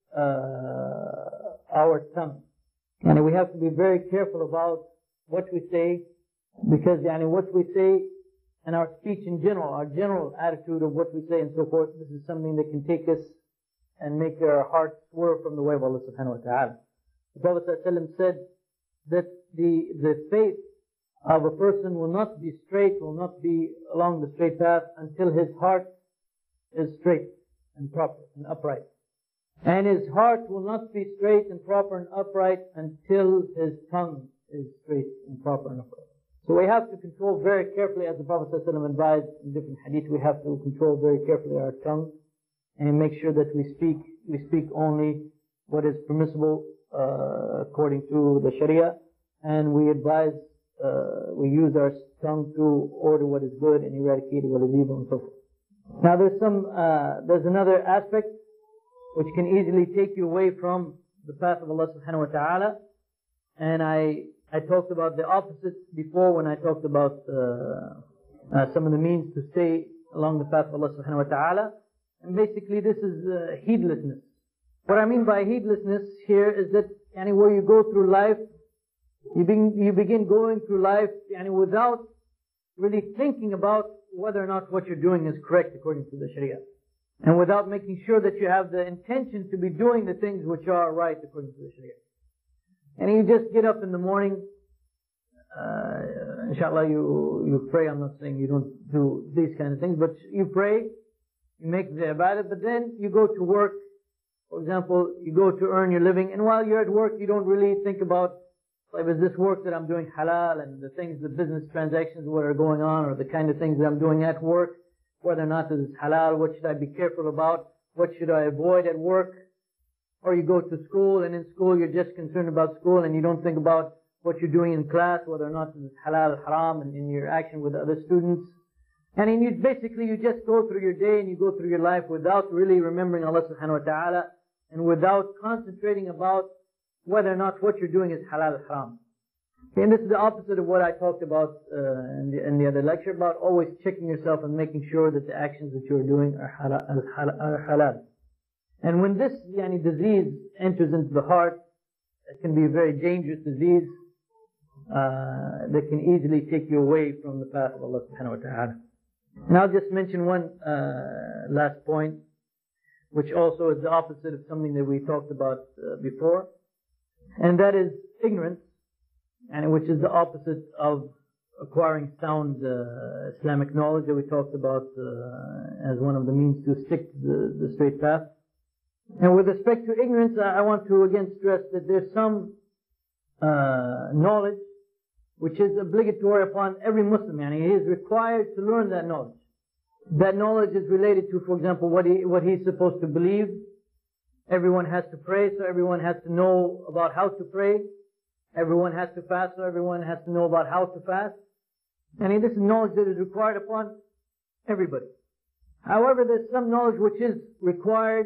uh, our tongue. And we have to be very careful about what we say, because yani, what we say and our speech in general, our general attitude of what we say and so forth, this is something that can take us and make our hearts swerve from the way of Allah subhanahu wa ta'ala. The Prophet ﷺ said that the, the faith of a person will not be straight, will not be along the straight path until his heart is straight and proper and upright. And his heart will not be straight and proper and upright until his tongue is straight and proper and upright. So we have to control very carefully, as the Prophet ﷺ advised in different hadith, we have to control very carefully our tongue and make sure that we speak, we speak only what is permissible uh, according to the Sharia, and we advise, uh, we use our tongue to order what is good and eradicate what is evil and so forth. Now there's some, uh, there's another aspect which can easily take you away from the path of Allah subhanahu wa ta'ala, and I I talked about the opposite before when I talked about uh, uh, some of the means to stay along the path of Allah subhanahu wa ta'ala. And basically this is uh, heedlessness. What I mean by heedlessness here is that anywhere you go through life, you begin, you begin going through life and without really thinking about whether or not what you're doing is correct according to the Sharia. And without making sure that you have the intention to be doing the things which are right according to the Sharia. And you just get up in the morning uh, inshallah, you, you pray. I'm not saying you don't do these kind of things, but you pray, you make the ibadah, but then you go to work. For example, you go to earn your living, and while you're at work, you don't really think about, like, is this work that I'm doing halal, and the things, the business transactions, what are going on, or the kind of things that I'm doing at work, whether or not this is halal, what should I be careful about, what should I avoid at work. Or you go to school, and in school you're just concerned about school, and you don't think about what you're doing in class, whether or not this is halal, haram, and in your action with other students. And in you, basically you just go through your day and you go through your life without really remembering Allah subhanahu wa ta'ala, and without concentrating about whether or not what you're doing is halal or haram. Okay, and this is the opposite of what I talked about uh, in, the, in the other lecture, about always checking yourself and making sure that the actions that you're doing are halal. Are halal. And when this yani, disease enters into the heart, it can be a very dangerous disease uh, that can easily take you away from the path of Allah subhanahu wa ta'ala. And I'll just mention one uh, last point, which also is the opposite of something that we talked about uh, before, and that is ignorance, and which is the opposite of acquiring sound uh, Islamic knowledge that we talked about uh, as one of the means to stick to the, the straight path. And with respect to ignorance, I want to again stress that there's some uh, knowledge which is obligatory upon every Muslim, and he is required to learn that knowledge. That knowledge is related to, for example, what he what he's supposed to believe. Everyone has to pray, so everyone has to know about how to pray. Everyone has to fast, so everyone has to know about how to fast. And this is knowledge that is required upon everybody. However, there's some knowledge which is required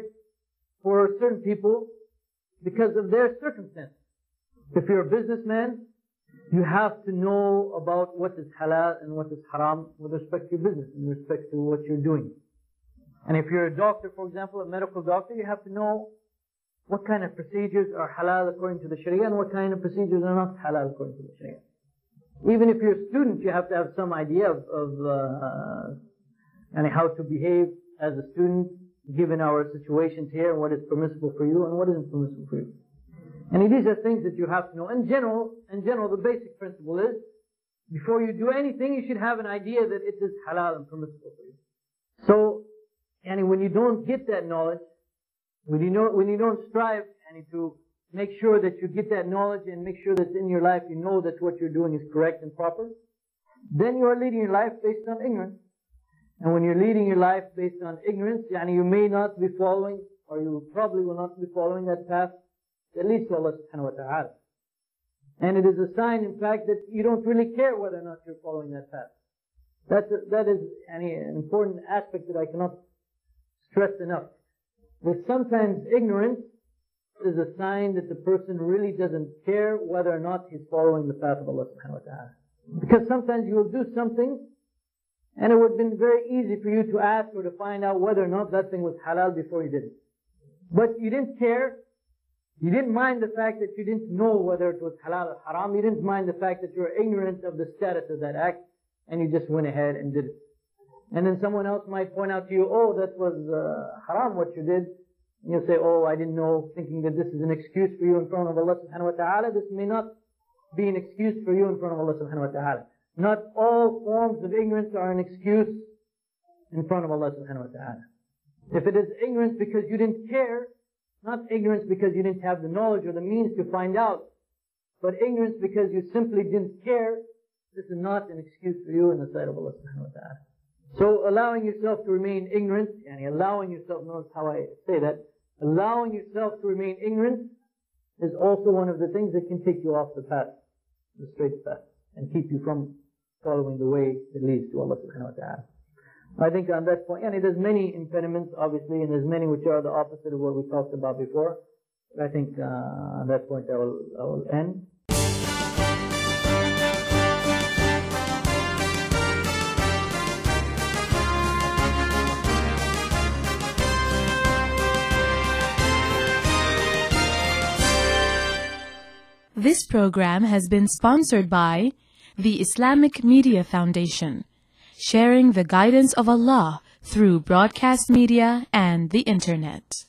for certain people because of their circumstances. If you're a businessman, you have to know about what is halal and what is haram with respect to your business, in respect to what you're doing. And if you're a doctor, for example, a medical doctor, you have to know what kind of procedures are halal according to the Sharia and what kind of procedures are not halal according to the Sharia. Even if you're a student, you have to have some idea of, of uh, and how to behave as a student, given our situations here, and what is permissible for you and what isn't permissible for you. And these are things that you have to know. In general, in general, the basic principle is, before you do anything, you should have an idea that it is halal and permissible for you. So, and when you don't get that knowledge, when you know, when you don't strive and to make sure that you get that knowledge and make sure that in your life you know that what you're doing is correct and proper, then you are leading your life based on ignorance. And when you're leading your life based on ignorance, yani you may not be following, or you probably will not be following that path that leads to Allah subhanahu wa ta'ala. And it is a sign, in fact, that you don't really care whether or not you're following that path. That's a, that is any, an important aspect that I cannot stress enough. That sometimes ignorance is a sign that the person really doesn't care whether or not he's following the path of Allah subhanahu wa ta'ala. Because sometimes you will do something, and it would have been very easy for you to ask or to find out whether or not that thing was halal before you did it. But you didn't care. You didn't mind the fact that you didn't know whether it was halal or haram. You didn't mind the fact that you were ignorant of the status of that act, and you just went ahead and did it. And then someone else might point out to you, oh, that was uh, haram what you did. And you'll say, oh, I didn't know, thinking that this is an excuse for you in front of Allah subhanahu wa ta'ala. This may not be an excuse for you in front of Allah subhanahu wa ta'ala. Not all forms of ignorance are an excuse in front of Allah subhanahu wa ta'ala. If it is ignorance because you didn't care, not ignorance because you didn't have the knowledge or the means to find out, but ignorance because you simply didn't care, this is not an excuse for you in the sight of Allah subhanahu wa ta'ala. So allowing yourself to remain ignorant, and allowing yourself, notice how I say that, allowing yourself to remain ignorant is also one of the things that can take you off the path, the straight path, and keep you from following the way that leads to Allah subhanahu wa ta'ala. I think on that point, and there's many impediments, obviously, and there's many which are the opposite of what we talked about before. But I think uh, on that point I will, I will end. This program has been sponsored by the Islamic Media Foundation, sharing the guidance of Allah through broadcast media and the Internet.